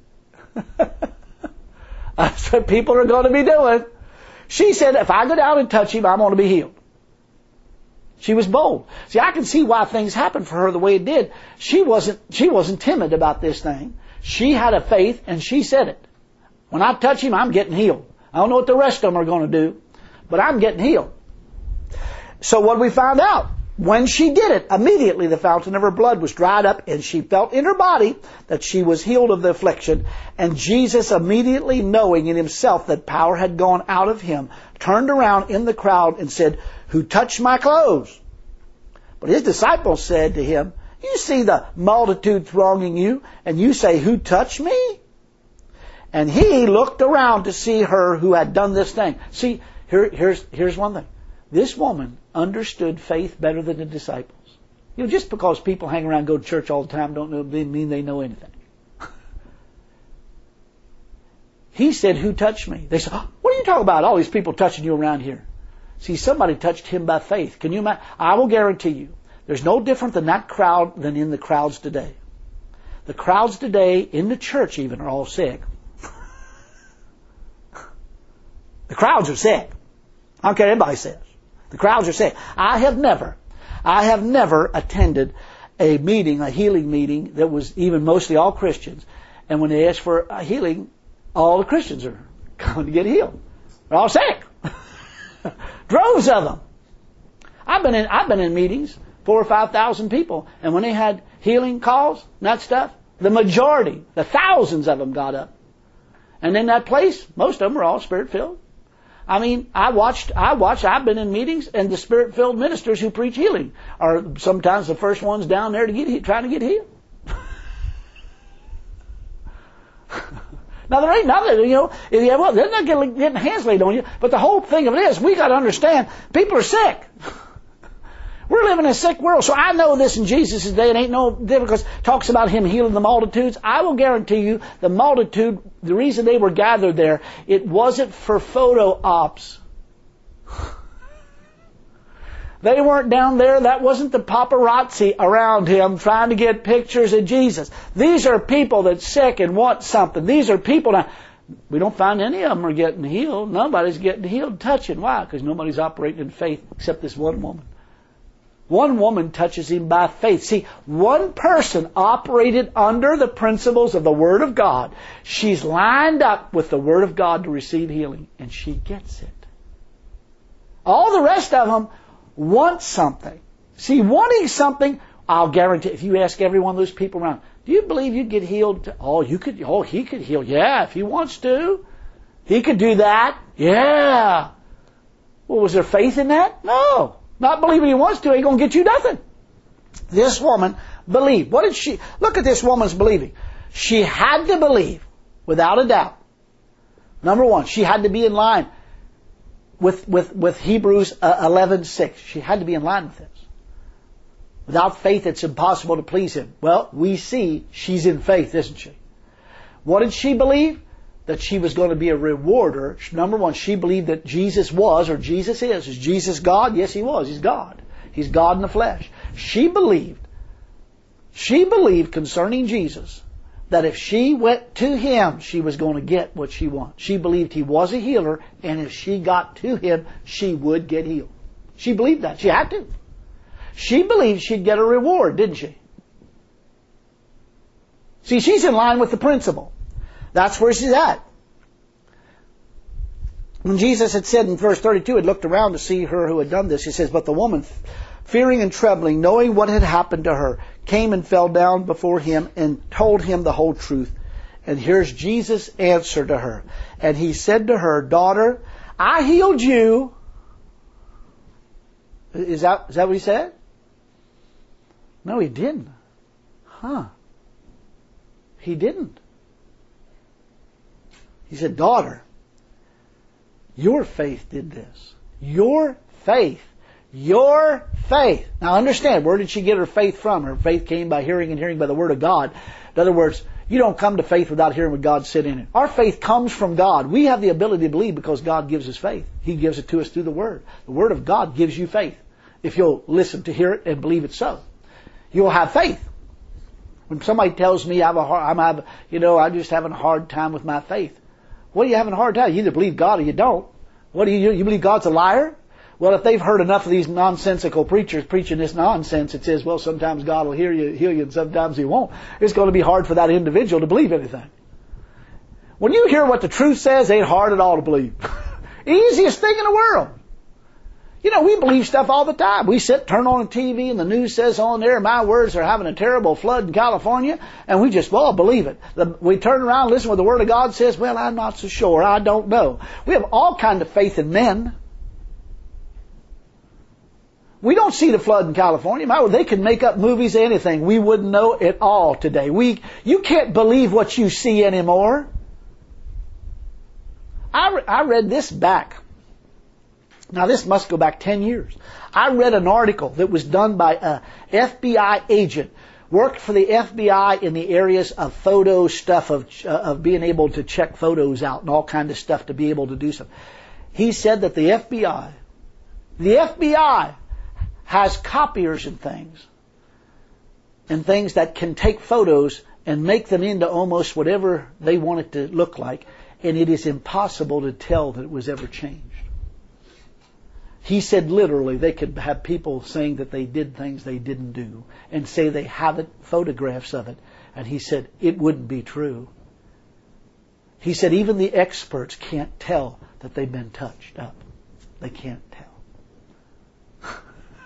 That's what people are going to be doing. She said, if I go down and touch him, I'm going to be healed. She was bold. See, I can see why things happened for her the way it did. She wasn't timid about this thing. She had a faith, and she said it. When I touch him, I'm getting healed. I don't know what the rest of them are going to do, but I'm getting healed. So what we found out, when she did it, immediately the fountain of her blood was dried up, and she felt in her body that she was healed of the affliction. And Jesus, immediately knowing in himself that power had gone out of him, turned around in the crowd and said, "Who touched my clothes?" But his disciples said to him, "You see the multitude thronging you, and you say, 'Who touched me?'" And he looked around to see her who had done this thing. See, here's one thing. This woman understood faith better than the disciples. You know, just because people hang around and go to church all the time don't mean they know anything. He said, "Who touched me?" They said, "Oh, what are you talking about? All these people touching you around here." See, somebody touched him by faith. Can you imagine? I will guarantee you, there's no different than that crowd than in the crowds today. The crowds today, in the church even, are all sick. The crowds are sick. I don't care what anybody says. The crowds are sick. I have never attended a meeting, a healing meeting, that was even mostly all Christians. And when they ask for a healing, all the Christians are going to get healed. They're all sick. Droves of them. I've been in meetings, 4,000 or 5,000 people, and when they had healing calls and that stuff, the majority, the thousands of them got up. And in that place, most of them were all Spirit-filled. I mean, I've been in meetings, and the Spirit-filled ministers who preach healing are sometimes the first ones down there trying to get healed. Now, there ain't nothing, they're not getting hands laid on you, but the whole thing of it is, we got to understand, people are sick. We're living in a sick world, so I know this in Jesus' day. It ain't no different, because it talks about him healing the multitudes. I will guarantee you, the multitude, the reason they were gathered there, it wasn't for photo ops. They weren't down there. That wasn't the paparazzi around him trying to get pictures of Jesus. These are people that's sick and want something. These are people now. We don't find any of them are getting healed. Nobody's getting healed touching. Why? Because nobody's operating in faith except this one woman. One woman touches him by faith. See, one person operated under the principles of the Word of God. She's lined up with the Word of God to receive healing, and she gets it. All the rest of them want something. See, wanting something, I'll guarantee, if you ask every one of those people around, do you believe you'd get healed? He could heal. Yeah, if he wants to. He could do that. Yeah. Well, was there faith in that? No. Not believing he wants to, ain't going to get you nothing. This woman believed. What did she? Look at this woman's believing. She had to believe, without a doubt. Number one, she had to be in line with Hebrews 11:6. She had to be in line with this. Without faith, it's impossible to please him. Well, we see she's in faith, isn't she? What did she believe? that she was going to be a rewarder. Number one, she believed that Jesus was, or Jesus is. Is Jesus God? Yes, He was. He's God. He's God in the flesh. She believed concerning Jesus that if she went to Him, she was going to get what she wanted. She believed He was a healer, and if she got to Him, she would get healed. She believed that. She had to. She believed she'd get a reward, didn't she? See, she's in line with the principle. That's where she's at. When Jesus had said in verse 32, had looked around to see her who had done this, He says, but the woman, fearing and trembling, knowing what had happened to her, came and fell down before Him and told Him the whole truth. And here's Jesus' answer to her. And He said to her, daughter, I healed you. Is that what He said? No, He didn't. He didn't. He said, daughter, your faith did this. Your faith. Your faith. Now understand, where did she get her faith from? Her faith came by hearing, and hearing by the Word of God. In other words, you don't come to faith without hearing what God said in it. Our faith comes from God. We have the ability to believe because God gives us faith. He gives it to us through the Word. The Word of God gives you faith. If you'll listen to hear it and believe it so, you'll have faith. When somebody tells me I'm just having a hard time with my faith. What are you having a hard time? You either believe God or you don't. What do you believe God's a liar? Well, if they've heard enough of these nonsensical preachers preaching this nonsense, it says, well, sometimes God will heal you, and sometimes He won't. It's going to be hard for that individual to believe anything. When you hear what the truth says, it ain't hard at all to believe. Easiest thing in the world. You know, we believe stuff all the time. We turn on the TV, and the news says on there, my words, they're having a terrible flood in California, and we just, believe it. We turn around and listen to what the Word of God says, well, I'm not so sure, I don't know. We have all kinds of faith in men. We don't see the flood in California. They can make up movies, anything. We wouldn't know at all today. You can't believe what you see anymore. I read this back. Now this must go back 10 years. I read an article that was done by a FBI agent, worked for the FBI in the areas of photo stuff, of being able to check photos out and all kinds of stuff to be able to do something. He said that the FBI has copiers and things that can take photos and make them into almost whatever they want it to look like, and it is impossible to tell that it was ever changed. He said literally they could have people saying that they did things they didn't do and say they have photographs of it, and he said it wouldn't be true. He said even the experts can't tell that they've been touched up. They can't tell.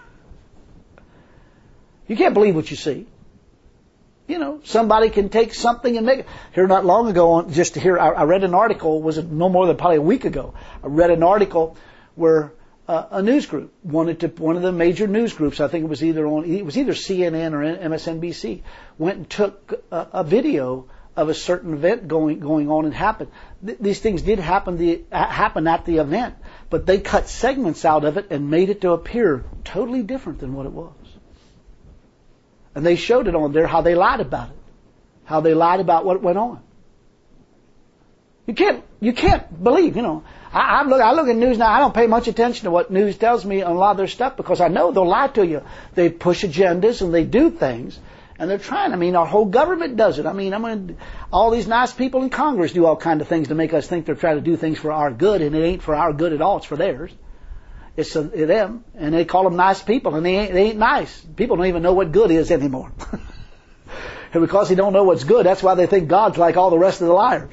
You can't believe what you see. You know, somebody can take something and make it. Here not long ago, I read an article, was it no more than probably a week ago, I read an article where a news group one of the major news groups, I think it was either CNN or MSNBC, went and took a video of a certain event going on and happened. These things did happen at the event, but they cut segments out of it and made it to appear totally different than what it was. And they showed it on there how they lied about it, how they lied about what went on. You can't believe, you know. I look at news now. I don't pay much attention to what news tells me on a lot of their stuff because I know they'll lie to you. They push agendas and they do things, and they're trying. I mean, our whole government does it. I mean, all these nice people in Congress do all kinds of things to make us think they're trying to do things for our good, and it ain't for our good at all. It's for theirs. It's them, and they call them nice people, and they ain't nice. People don't even know what good is anymore. And because they don't know what's good, that's why they think God's like all the rest of the liars.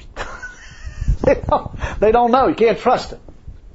They don't know. You can't trust it.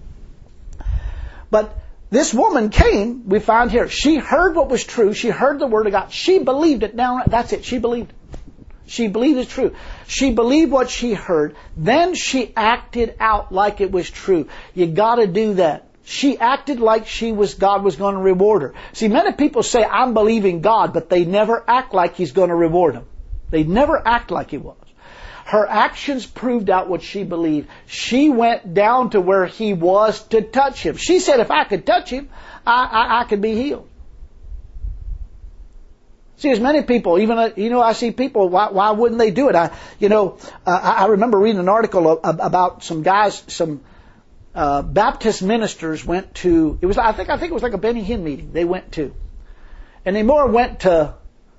But this woman came, we find here, she heard what was true. She heard the Word of God. She believed it. Now, that's it. She believed it. She believed it's true. She believed what she heard. Then she acted out like it was true. You got to do that. She acted like God was going to reward her. See, many people say, I'm believing God, but they never act like He's going to reward them. They never act like He was. Her actions proved out what she believed. She went down to where He was to touch Him. She said, if I could touch Him, I could be healed. See, there's many people, even, I see people, why wouldn't they do it? I remember reading an article about some guys, some Baptist ministers went to, I think it was like a Benny Hinn meeting they went to. And they more went to,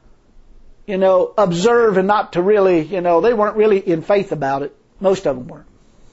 observe and not to really, they weren't really in faith about it. Most of them weren't.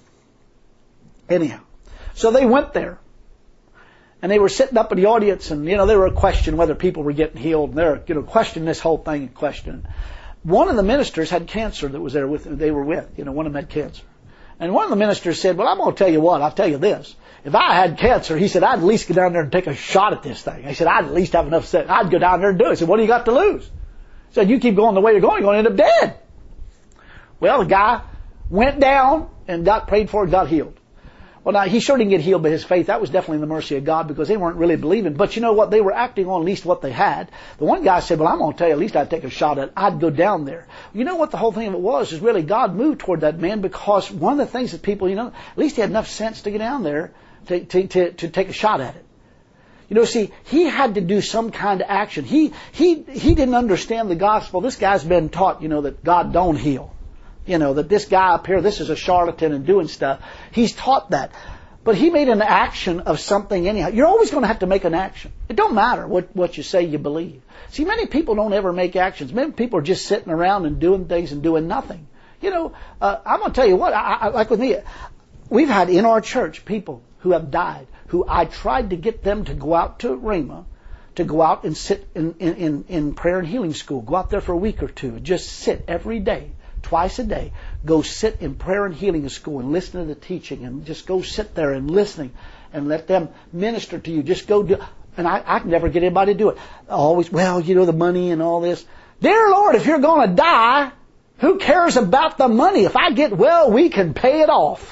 Anyhow. So they went there. And they were sitting up in the audience and, they were questioning whether people were getting healed. And they were, questioning this whole thing and questioning. One of the ministers had cancer that was there they were with. One of them had cancer. And one of the ministers said, well, I'm going to tell you what, I'll tell you this. If I had cancer, he said, I'd at least go down there and take a shot at this thing. He said, I'd at least have enough sense. I'd go down there and do it. He said, what do you got to lose? He said, you keep going the way you're going to end up dead. Well, the guy went down and got prayed for and got healed. Well, now, he sure didn't get healed by his faith. That was definitely the mercy of God because they weren't really believing. But you know what? They were acting on at least what they had. The one guy said, well, I'm going to tell you, at least I'd take a shot at it. I'd go down there. You know what the whole thing of it was? Is really God moved toward that man because one of the things that people, at least he had enough sense to get down there to take a shot at it. See, he had to do some kind of action. He didn't understand the gospel. This guy's been taught, that God don't heal. That this guy up here, this is a charlatan and doing stuff. He's taught that. But he made an action of something anyhow. You're always going to have to make an action. It don't matter what you say you believe. See, many people don't ever make actions. Many people are just sitting around and doing things and doing nothing. I'm going to tell you what, like with me, we've had in our church people who have died, who I tried to get them to go out to Rhema, to go out and sit in prayer and healing school, go out there for a week or two, just sit every day. Twice a day, go sit in prayer and healing school and listen to the teaching and just go sit there and listening and let them minister to you. Just go do it. And I can never get anybody to do it. Always, the money and all this. Dear Lord, if you're going to die, who cares about the money? If I get well, we can pay it off.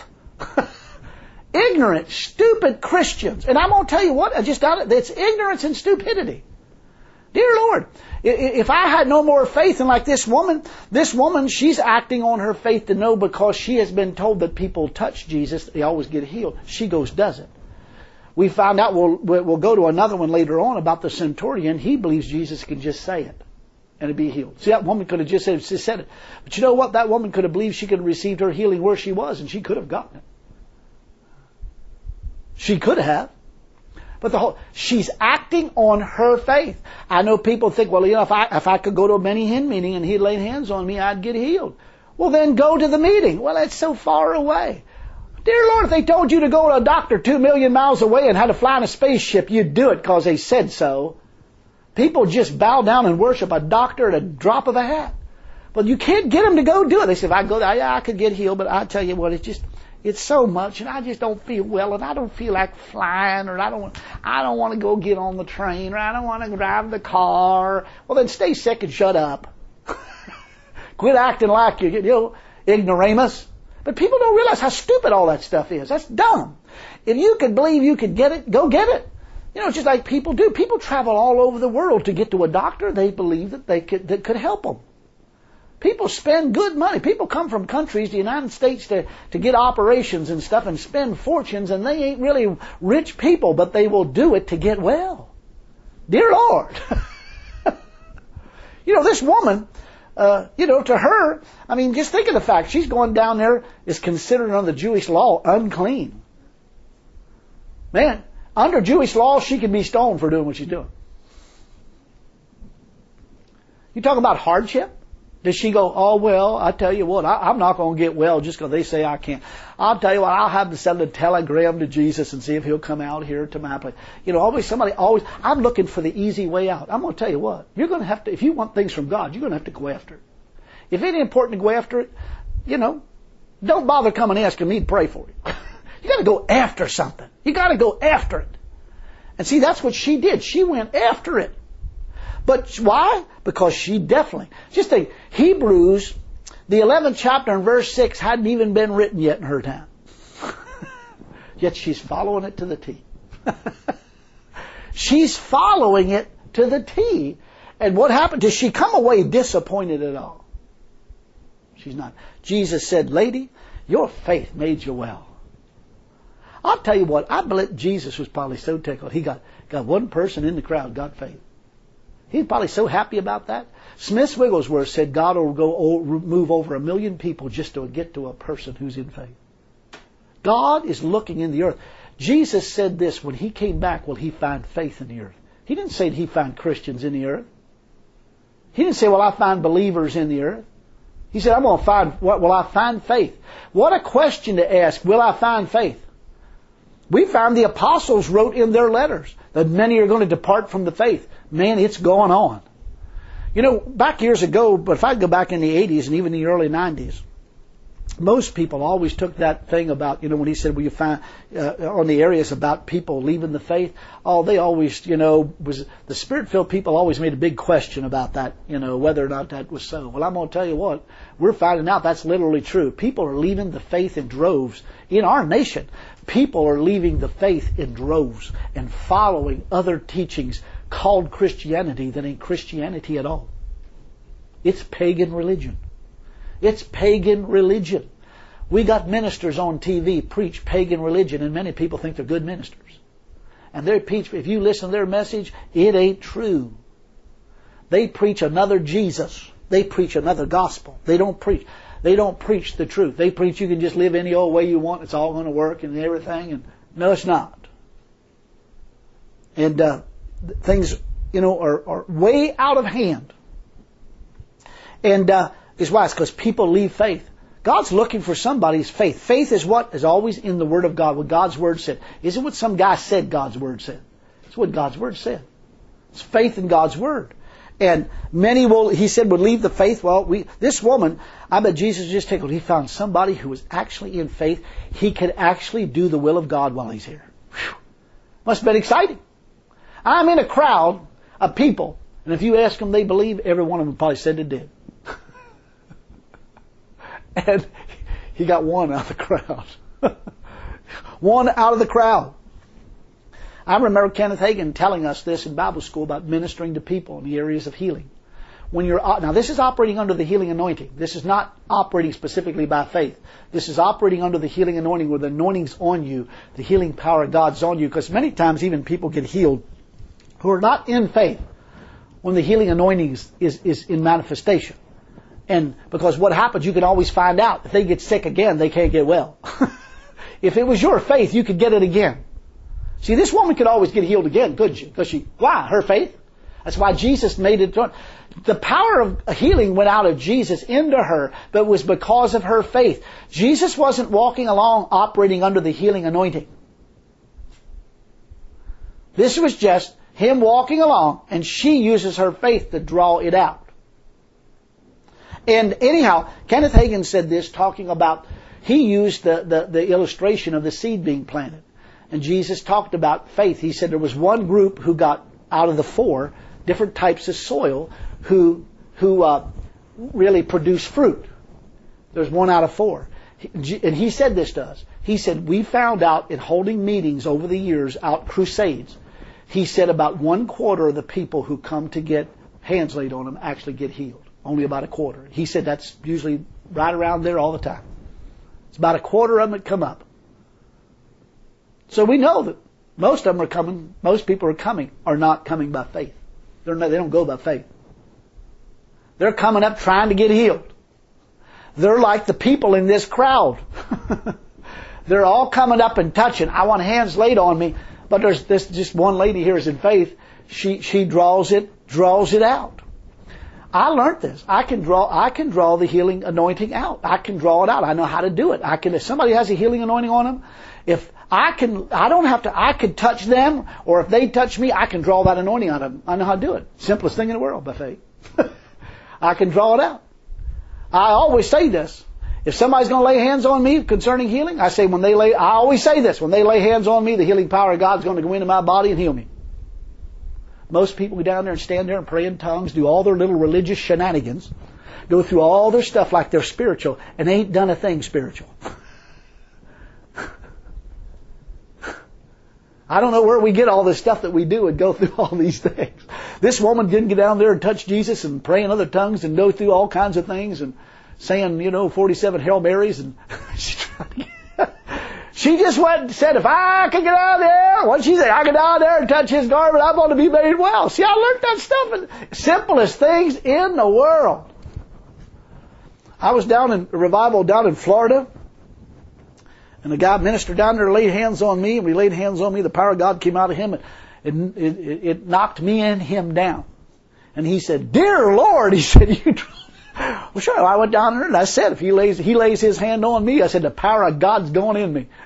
Ignorant, stupid Christians. And I'm going to tell you what, it's ignorance and stupidity. Dear Lord, if I had no more faith than like this woman, she's acting on her faith to know because she has been told that people touch Jesus, they always get healed. She goes, does it. We found out, we'll go to another one later on about the centurion. He believes Jesus can just say it and be healed. See, that woman could have just said it. But you know what? That woman could have believed she could have received her healing where she was and she could have gotten it. She could have. But she's acting on her faith. I know people think, well, if I could go to a Benny Hinn meeting and he'd lay hands on me, I'd get healed. Well, then go to the meeting. Well, that's so far away. Dear Lord, if they told you to go to a doctor 2 million miles away and had to fly in a spaceship, you'd do it because they said so. People just bow down and worship a doctor at a drop of a hat. But you can't get them to go do it. They say, if I go there, I could get healed, but I tell you what, it's so much, and I just don't feel well, and I don't feel like flying, or I don't want to go get on the train, or I don't want to drive the car. Well, then stay sick and shut up. Quit acting like you ignoramus. But people don't realize how stupid all that stuff is. That's dumb. If you could believe you could get it, go get it. It's just like people do. People travel all over the world to get to a doctor they believe that could help them. People spend good money. People come from countries, the United States, to get operations and stuff and spend fortunes, and they ain't really rich people, but they will do it to get well. Dear Lord. This woman, to her, just think of the fact, she's going down there, is considered under the Jewish law unclean. Man, under Jewish law, she could be stoned for doing what she's doing. You talk about hardship? Does she go, oh, well, I tell you what, I'm not going to get well just because they say I can't. I'll tell you what, I'll have to send a telegram to Jesus and see if he'll come out here to my place. I'm looking for the easy way out. I'm going to tell you what, you're going to have to, if you want things from God, you're going to have to go after it. If it ain't important to go after it, don't bother coming asking me to pray for you. You got to go after something. You got to go after it. And see, that's what she did. She went after it. But why? Because she definitely, just think, Hebrews, the 11th chapter and verse 6 hadn't even been written yet in her time. Yet she's following it to the T. She's following it to the T. And what happened? Does she come away disappointed at all? She's not. Jesus said, lady, your faith made you well. I'll tell you what, I believe Jesus was probably so tickled. He got one person in the crowd got faith. He's probably so happy about that. Smith Wigglesworth said God will move over 1 million people just to get to a person who's in faith. God is looking in the earth. Jesus said this when He came back, will He find faith in the earth? He didn't say that He found Christians in the earth. He didn't say, will I find believers in the earth? He said, I'm going to find, what will I find faith? What a question to ask, will I find faith? We found the apostles wrote in their letters that many are going to depart from the faith. Man, it's going on. You know, back years ago, but if I go back in the 80s and even the early 90s, most people always took that thing about, you know, when he said, will you find, on the areas about people leaving the faith, oh, they always, you know, the Spirit-filled people always made a big question about that, you know, whether or not that was so. Well, I'm going to tell you what, we're finding out that's literally true. People are leaving the faith in droves. In our nation, people are leaving the faith in droves and following other teachings called Christianity that ain't Christianity at all. It's pagan religion. It's pagan religion. We got ministers on TV preach pagan religion, and many people think they're good ministers. And they preach, if you listen to their message, it ain't true. They preach another Jesus. They preach another gospel. They don't preach the truth. They preach you can just live any old way you want. It's all going to work and everything. And no, it's not. And things, you know, are way out of hand. And is why? It's because people leave faith. God's looking for somebody's faith. Faith is what is always in the Word of God, what God's Word said. Isn't what some guy said God's Word said. It's what God's Word said. It's faith in God's Word. And many will, he said, would leave the faith. Well, this woman, I bet Jesus just tickled. He found somebody who was actually in faith. He could actually do the will of God while he's here. Whew. Must have been exciting. I'm in a crowd of people, and if you ask them they believe, every one of them probably said they did. And he got one out of the crowd. One out of the crowd. I remember Kenneth Hagin telling us this in Bible school about ministering to people in the areas of healing. Now this is operating under the healing anointing. This is not operating specifically by faith. This is operating under the healing anointing where the anointing's on you, the healing power of God's on you. Because many times even people get healed who are not in faith when the healing anointing is in manifestation. And because what happens, you can always find out. If they get sick again, they can't get well. If it was your faith, you could get it again. See, this woman could always get healed again, couldn't she? Why? Her faith. That's why Jesus made it. The power of healing went out of Jesus into her, but it was because of her faith. Jesus wasn't walking along operating under the healing anointing. This was just Him walking along, and she uses her faith to draw it out. And anyhow, Kenneth Hagin said this, talking about, he used the illustration of the seed being planted. And Jesus talked about faith. He said there was one group who got out of the 4 different types of soil who really produced fruit. There's 1 out of 4. And he said this to us. He said, we found out in holding meetings over the years, out crusades, he said about 1/4 of the people who come to get hands laid on them actually get healed. Only about 1/4. He said that's usually right around there all the time. It's about 1/4 of them that come up. So we know that most of them are coming, most people are not coming by faith. They don't go by faith. They're coming up trying to get healed. They're like the people in this crowd. They're all coming up and touching. I want hands laid on me. But there's this just one lady here is in faith. She draws it out. I learned this. I can draw the healing anointing out. I can draw it out. I know how to do it. If somebody has a healing anointing on them, I can touch them, or if they touch me, I can draw that anointing out of them. I know how to do it. Simplest thing in the world by faith. I can draw it out. I always say this. If somebody's going to lay hands on me concerning healing, I always say this. When they lay hands on me, the healing power of God's going to go into my body and heal me. Most people go down there and stand there and pray in tongues, do all their little religious shenanigans, go through all their stuff like they're spiritual, and they ain't done a thing spiritual. I don't know where we get all this stuff that we do and go through all these things. This woman didn't get down there and touch Jesus and pray in other tongues and go through all kinds of things and saying, 47 Hail Marys, and She just went and said, if I could get out there, what she said, I could get out there and touch his garment, I'm going to be made well. See, I learned that stuff. Simplest things in the world. I was down in a revival down in Florida, and a guy ministered down there, laid hands on me, and we laid hands on me, the power of God came out of him, and it knocked me and him down. And he said, "Dear Lord," he said, well, sure, I went down there and I said, if he lays his hand on me, I said, the power of God's going in me.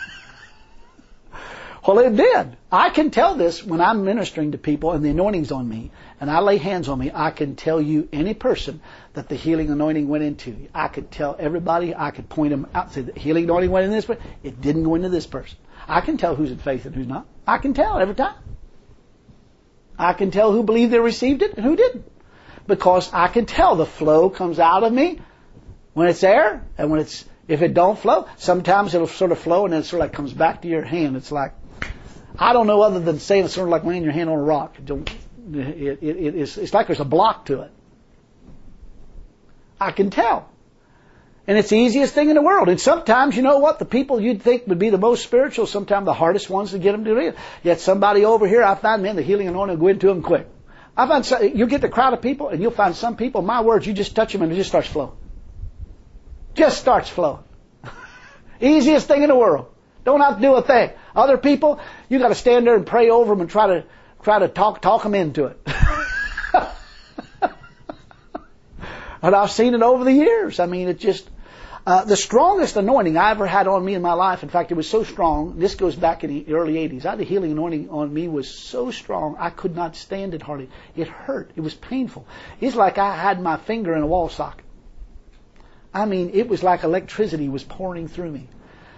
Well, it did. I can tell this when I'm ministering to people and the anointing's on me and I lay hands on me. I can tell you any person that the healing anointing went into. I could tell everybody. I could point them out and say the healing anointing went in this person. It didn't go into this person. I can tell who's in faith and who's not. I can tell every time. I can tell who believed they received it and who didn't. Because I can tell the flow comes out of me when it's there, and if it don't flow, sometimes it'll sort of flow and then it sort of like comes back to your hand. It's like, I don't know other than saying it's sort of like laying your hand on a rock. It's like there's a block to it. I can tell. And it's the easiest thing in the world. And sometimes, you know what, the people you'd think would be the most spiritual, sometimes the hardest ones to get them to do it. Yet somebody over here, I find, man, the healing anointing will go into them quick. I find you get the crowd of people, and you'll find some people, my words, you just touch them and it just starts flowing. Just starts flowing. Easiest thing in the world. Don't have to do a thing. Other people, you got to stand there and pray over them and try to talk them into it. And I've seen it over the years. I mean, it just the strongest anointing I ever had on me in my life. In fact, it was so strong. This goes back in the early 80s. The healing anointing on me was so strong, I could not stand it hardly. It hurt. It was painful. It's like I had my finger in a wall socket. I mean, it was like electricity was pouring through me.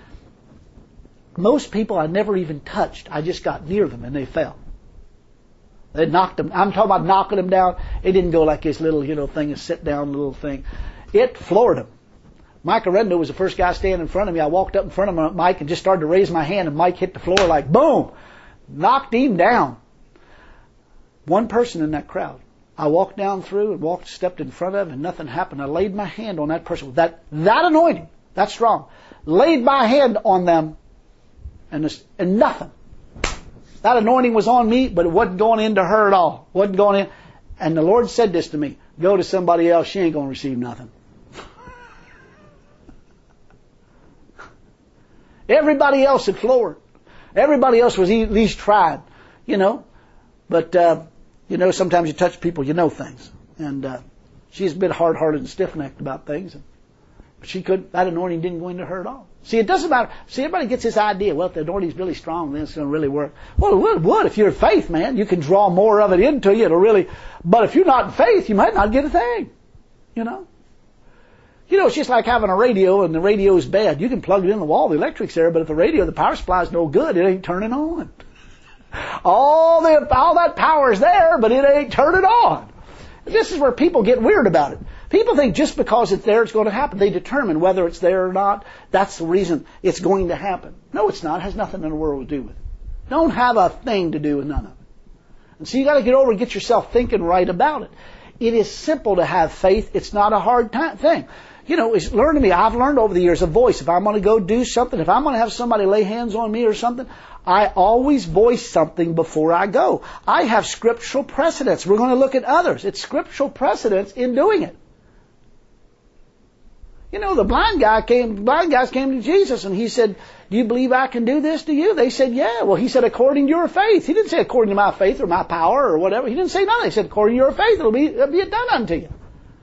Most people I never even touched. I just got near them and they fell. They knocked them. I'm talking about knocking them down. It didn't go like this little, thing, a sit down little thing. It floored them. Mike Arendo was the first guy standing in front of me. I walked up in front of Mike and just started to raise my hand, and Mike hit the floor like boom, knocked him down. One person in that crowd. I walked down through and stepped in front of, and nothing happened. I laid my hand on that person with that anointing, that strong. Laid my hand on them, and nothing. That anointing was on me, but it wasn't going into her at all. Wasn't going in. And the Lord said this to me: go to somebody else. She ain't going to receive nothing. Everybody else had floored. Everybody else was at least tried, But, sometimes you touch people, you know things. And she's a bit hard-hearted and stiff-necked about things. But that anointing didn't go into her at all. See, it doesn't matter. See, everybody gets this idea, well, if the anointing's really strong, then it's going to really work. Well, it would. If you're in faith, man, you can draw more of it into you. But if you're not in faith, you might not get a thing. It's just like having a radio and the radio is bad. You can plug it in the wall, the electric's there, but if the power supply is no good, it ain't turning on. All that power is there, but it ain't turning on. This is where people get weird about it. People think just because it's there, it's going to happen. They determine whether it's there or not. That's the reason it's going to happen. No, it's not. It has nothing in the world to do with it. Don't have a thing to do with none of it. And so you got to get over and get yourself thinking right about it. It is simple to have faith. It's not a hard thing. Learn to me. I've learned over the years a voice. If I'm going to go do something, if I'm going to have somebody lay hands on me or something, I always voice something before I go. I have scriptural precedence. We're going to look at others. It's scriptural precedence in doing it. The blind guys came to Jesus and he said, do you believe I can do this to you? They said, yeah. Well, he said, according to your faith. He didn't say according to my faith or my power or whatever. He didn't say nothing. He said, according to your faith, it'll be done unto you.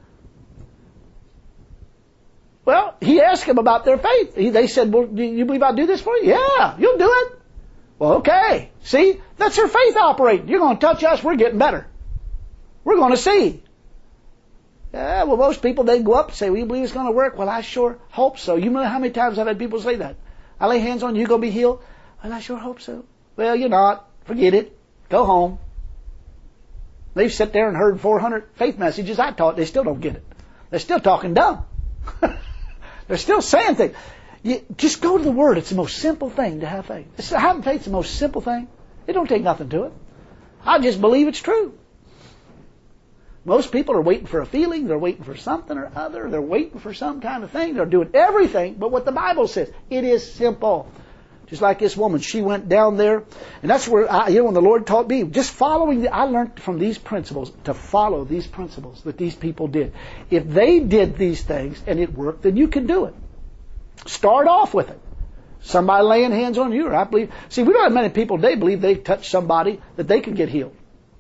Well, he asked them about their faith. They said, well, do you believe I'll do this for you? Yeah, you'll do it. Well, okay. See, that's your faith operating. You're going to touch us, we're getting better. We're going to see. Yeah, well, most people, they go up and say, well, you believe it's going to work? Well, I sure hope so. You know how many times I've had people say that? I lay hands on you, you're going to be healed? Well, I sure hope so. Well, you're not. Forget it. Go home. They've sat there and heard 400 faith messages I taught. They still don't get it. They're still talking dumb. They're still saying things. Just go to the Word. It's the most simple thing to have faith. Having faith is the most simple thing. It don't take nothing to it. I just believe it's true. Most people are waiting for a feeling. They're waiting for something or other. They're waiting for some kind of thing. They're doing everything but what the Bible says. It is simple. Just like this woman, she went down there, and that's where, when the Lord taught me, just following, I learned from these principles to follow these principles that these people did. If they did these things and it worked, then you can do it. Start off with it. Somebody laying hands on you, or I believe. See, we don't have many people today believe they touch somebody that they can get healed.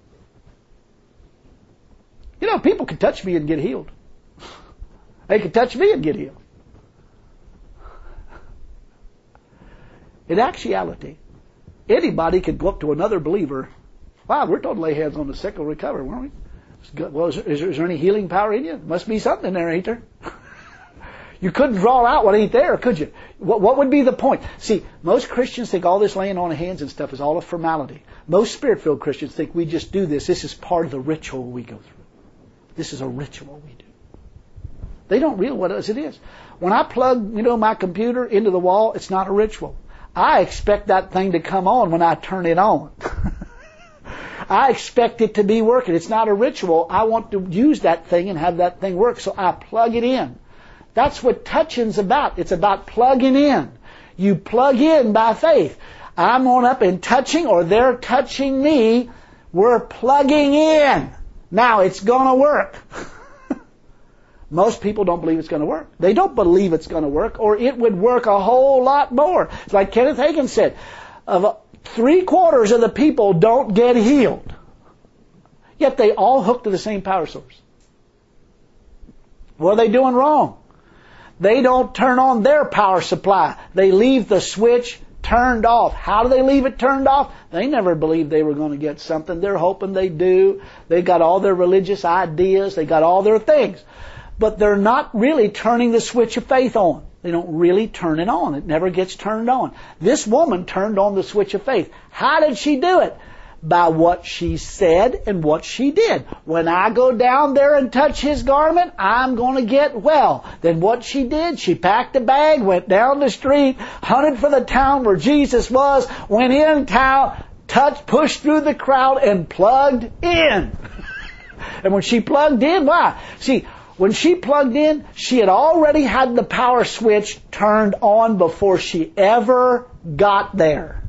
People can touch me and get healed. They can touch me and get healed. In actuality, anybody could go up to another believer. Wow, we're told to lay hands on the sick will recover, weren't we? Well, is there any healing power in you? Must be something in there, ain't there? You couldn't draw out what ain't there, could you? What would be the point? See, most Christians think all this laying on of hands and stuff is all a formality. Most Spirit-filled Christians think we just do this. This is part of the ritual we go through. This is a ritual we do. They don't realize what it is. When I plug, my computer into the wall, it's not a ritual. I expect that thing to come on when I turn it on. I expect it to be working. It's not a ritual. I want to use that thing and have that thing work, so I plug it in. That's what touching's about. It's about plugging in. You plug in by faith. I'm on up and touching, or they're touching me. We're plugging in. Now it's going to work. Most people don't believe it's going to work. They don't believe it's going to work, or it would work a whole lot more. It's like Kenneth Hagin said, 3/4 of the people don't get healed. Yet they all hook to the same power source. What are they doing wrong? They don't turn on their power supply. They leave the switch turned off. How do they leave it turned off? They never believed they were going to get something. They're hoping they do. They got all their religious ideas. They got all their things. But they're not really turning the switch of faith on. They don't really turn it on. It never gets turned on. This woman turned on the switch of faith. How did she do it? By what she said and what she did. When I go down there and touch his garment, I'm going to get well. Then what she did, she packed a bag, went down the street, hunted for the town where Jesus was, went in town, pushed through the crowd, and plugged in. And when she plugged in, why? See, when she plugged in, she had already had the power switch turned on before she ever got there.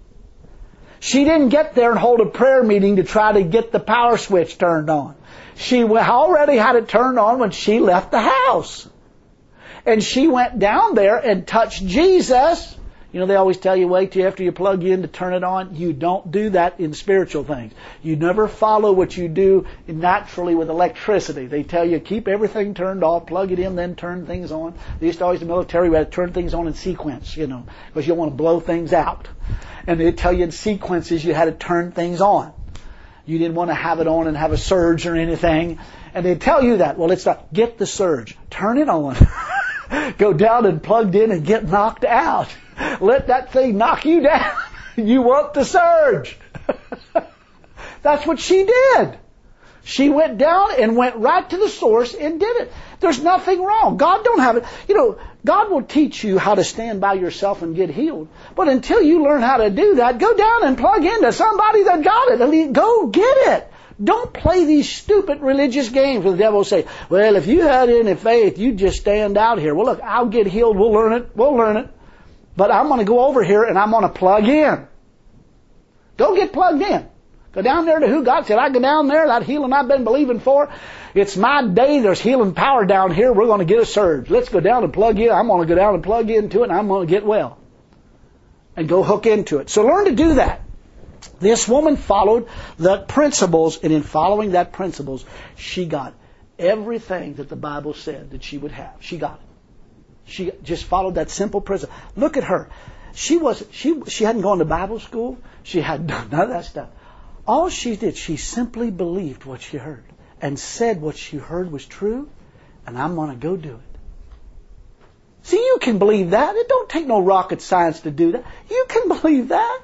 She didn't get there and hold a prayer meeting to try to get the power switch turned on. She already had it turned on when she left the house. And she went down there and touched Jesus. They always tell you wait till after you plug in to turn it on. You don't do that in spiritual things. You never follow what you do naturally with electricity. They tell you keep everything turned off, plug it in, then turn things on. They used to always in the military we had to turn things on in sequence, because you don't want to blow things out. And they tell you in sequences you had to turn things on. You didn't want to have it on and have a surge or anything. And they tell you that. Well, it's not. Get the surge. Turn it on. Go down and plugged in and get knocked out. Let that thing knock you down. You want the surge. That's what she did. She went down and went right to the source and did it. There's nothing wrong. God don't have it. God will teach you how to stand by yourself and get healed. But until you learn how to do that, go down and plug into somebody that got it. Go get it. Don't play these stupid religious games where the devil will say, well, if you had any faith, you'd just stand out here. Well, look, I'll get healed. We'll learn it. But I'm going to go over here and I'm going to plug in. Go get plugged in. Go down there to who God said, I go down there, that healing I've been believing for. It's my day. There's healing power down here. We're going to get a surge. Let's go down and plug in. I'm going to go down and plug into it, and I'm going to get well. And go hook into it. So learn to do that. This woman followed the principles, and in following that principles, she got everything that the Bible said that she would have. She got it. She just followed that simple principle. Look at her. She hadn't gone to Bible school. She had done none of that stuff. All she did, she simply believed what she heard and said what she heard was true, and I'm going to go do it. See, you can believe that. It don't take no rocket science to do that. You can believe that.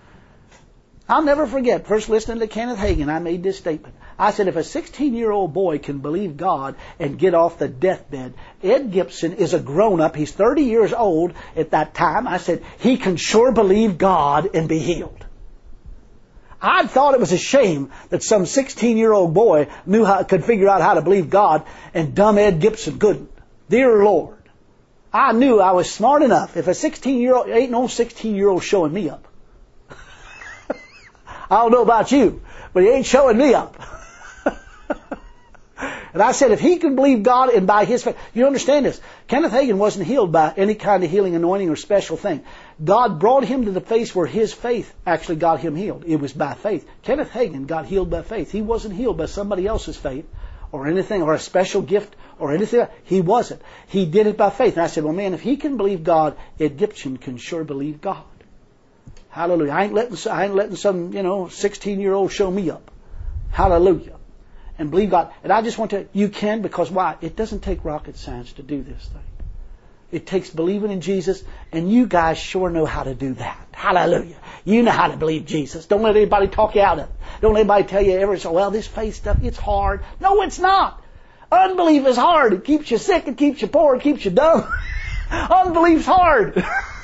I'll never forget, first listening to Kenneth Hagin, I made this statement. I said, if a 16-year-old boy can believe God and get off the deathbed, Ed Gibson is a grown-up. He's 30 years old at that time. I said, he can sure believe God and be healed. I thought it was a shame that some 16-year-old boy could figure out how to believe God, and dumb Ed Gibson couldn't. Dear Lord. I knew I was smart enough. If a 16-year-old, ain't no 16-year-old showing me up. I don't know about you, but he ain't showing me up. And I said, if he can believe God and by his faith, you understand this. Kenneth Hagin wasn't healed by any kind of healing anointing or special thing. God brought him to the place where his faith actually got him healed. It was by faith. Kenneth Hagin got healed by faith. He wasn't healed by somebody else's faith or anything, or a special gift or anything. He wasn't. He did it by faith. And I said, well, man, if he can believe God, Egyptian can sure believe God. Hallelujah. I ain't letting some, 16-year-old show me up. Hallelujah. And believe God. And I just want to, you can, because why? It doesn't take rocket science to do this thing. It takes believing in Jesus, and you guys sure know how to do that. Hallelujah. You know how to believe Jesus. Don't let anybody talk you out of it. Don't let anybody tell you well, this faith stuff, it's hard. No, it's not. Unbelief is hard. It keeps you sick, it keeps you poor, it keeps you dumb. Unbelief's hard.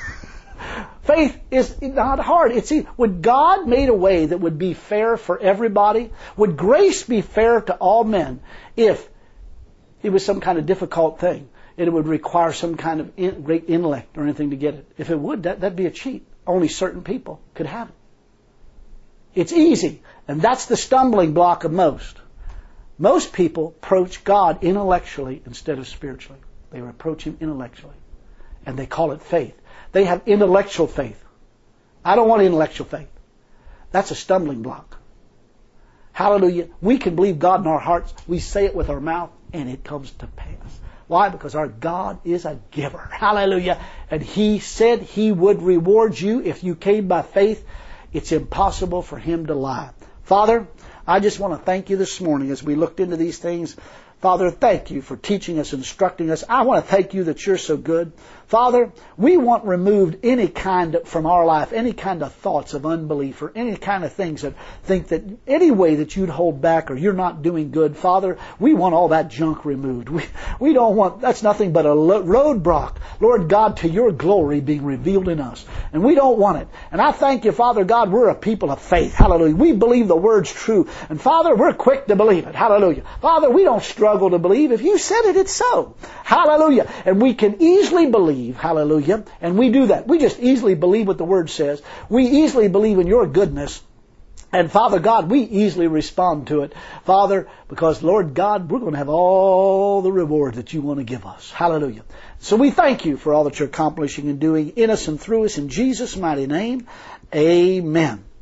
Faith is not hard. Would God made a way that would be fair for everybody? Would grace be fair to all men if it was some kind of difficult thing? It would require some kind of great intellect or anything to get it. If it would, that'd be a cheat. Only certain people could have it. It's easy. And that's the stumbling block of most. Most people approach God intellectually instead of spiritually. They approach Him intellectually. And they call it faith. They have intellectual faith. I don't want intellectual faith. That's a stumbling block. Hallelujah. We can believe God in our hearts. We say it with our mouth and it comes to pass. Why? Because our God is a giver. Hallelujah. And He said He would reward you if you came by faith. It's impossible for Him to lie. Father, I just want to thank You this morning as we looked into these things. Father, thank You for teaching us, instructing us. I want to thank You that You're so good. Father, we want removed any kind from our life, any kind of thoughts of unbelief or any kind of things that think that any way that You'd hold back or You're not doing good. Father, we want all that junk removed. We don't want, that's nothing but a roadblock, Lord God, to Your glory being revealed in us. And we don't want it. And I thank You, Father God, we're a people of faith. Hallelujah. We believe the Word's true. And Father, we're quick to believe it. Hallelujah. Father, we don't struggle to believe. If You said it, it's so. Hallelujah. And we can easily believe. Hallelujah. And we do that. We just easily believe what the Word says. We easily believe in Your goodness. And Father God, we easily respond to it. Father, because Lord God, we're going to have all the reward that You want to give us. Hallelujah. So we thank You for all that You're accomplishing and doing in us and through us. In Jesus' mighty name, amen.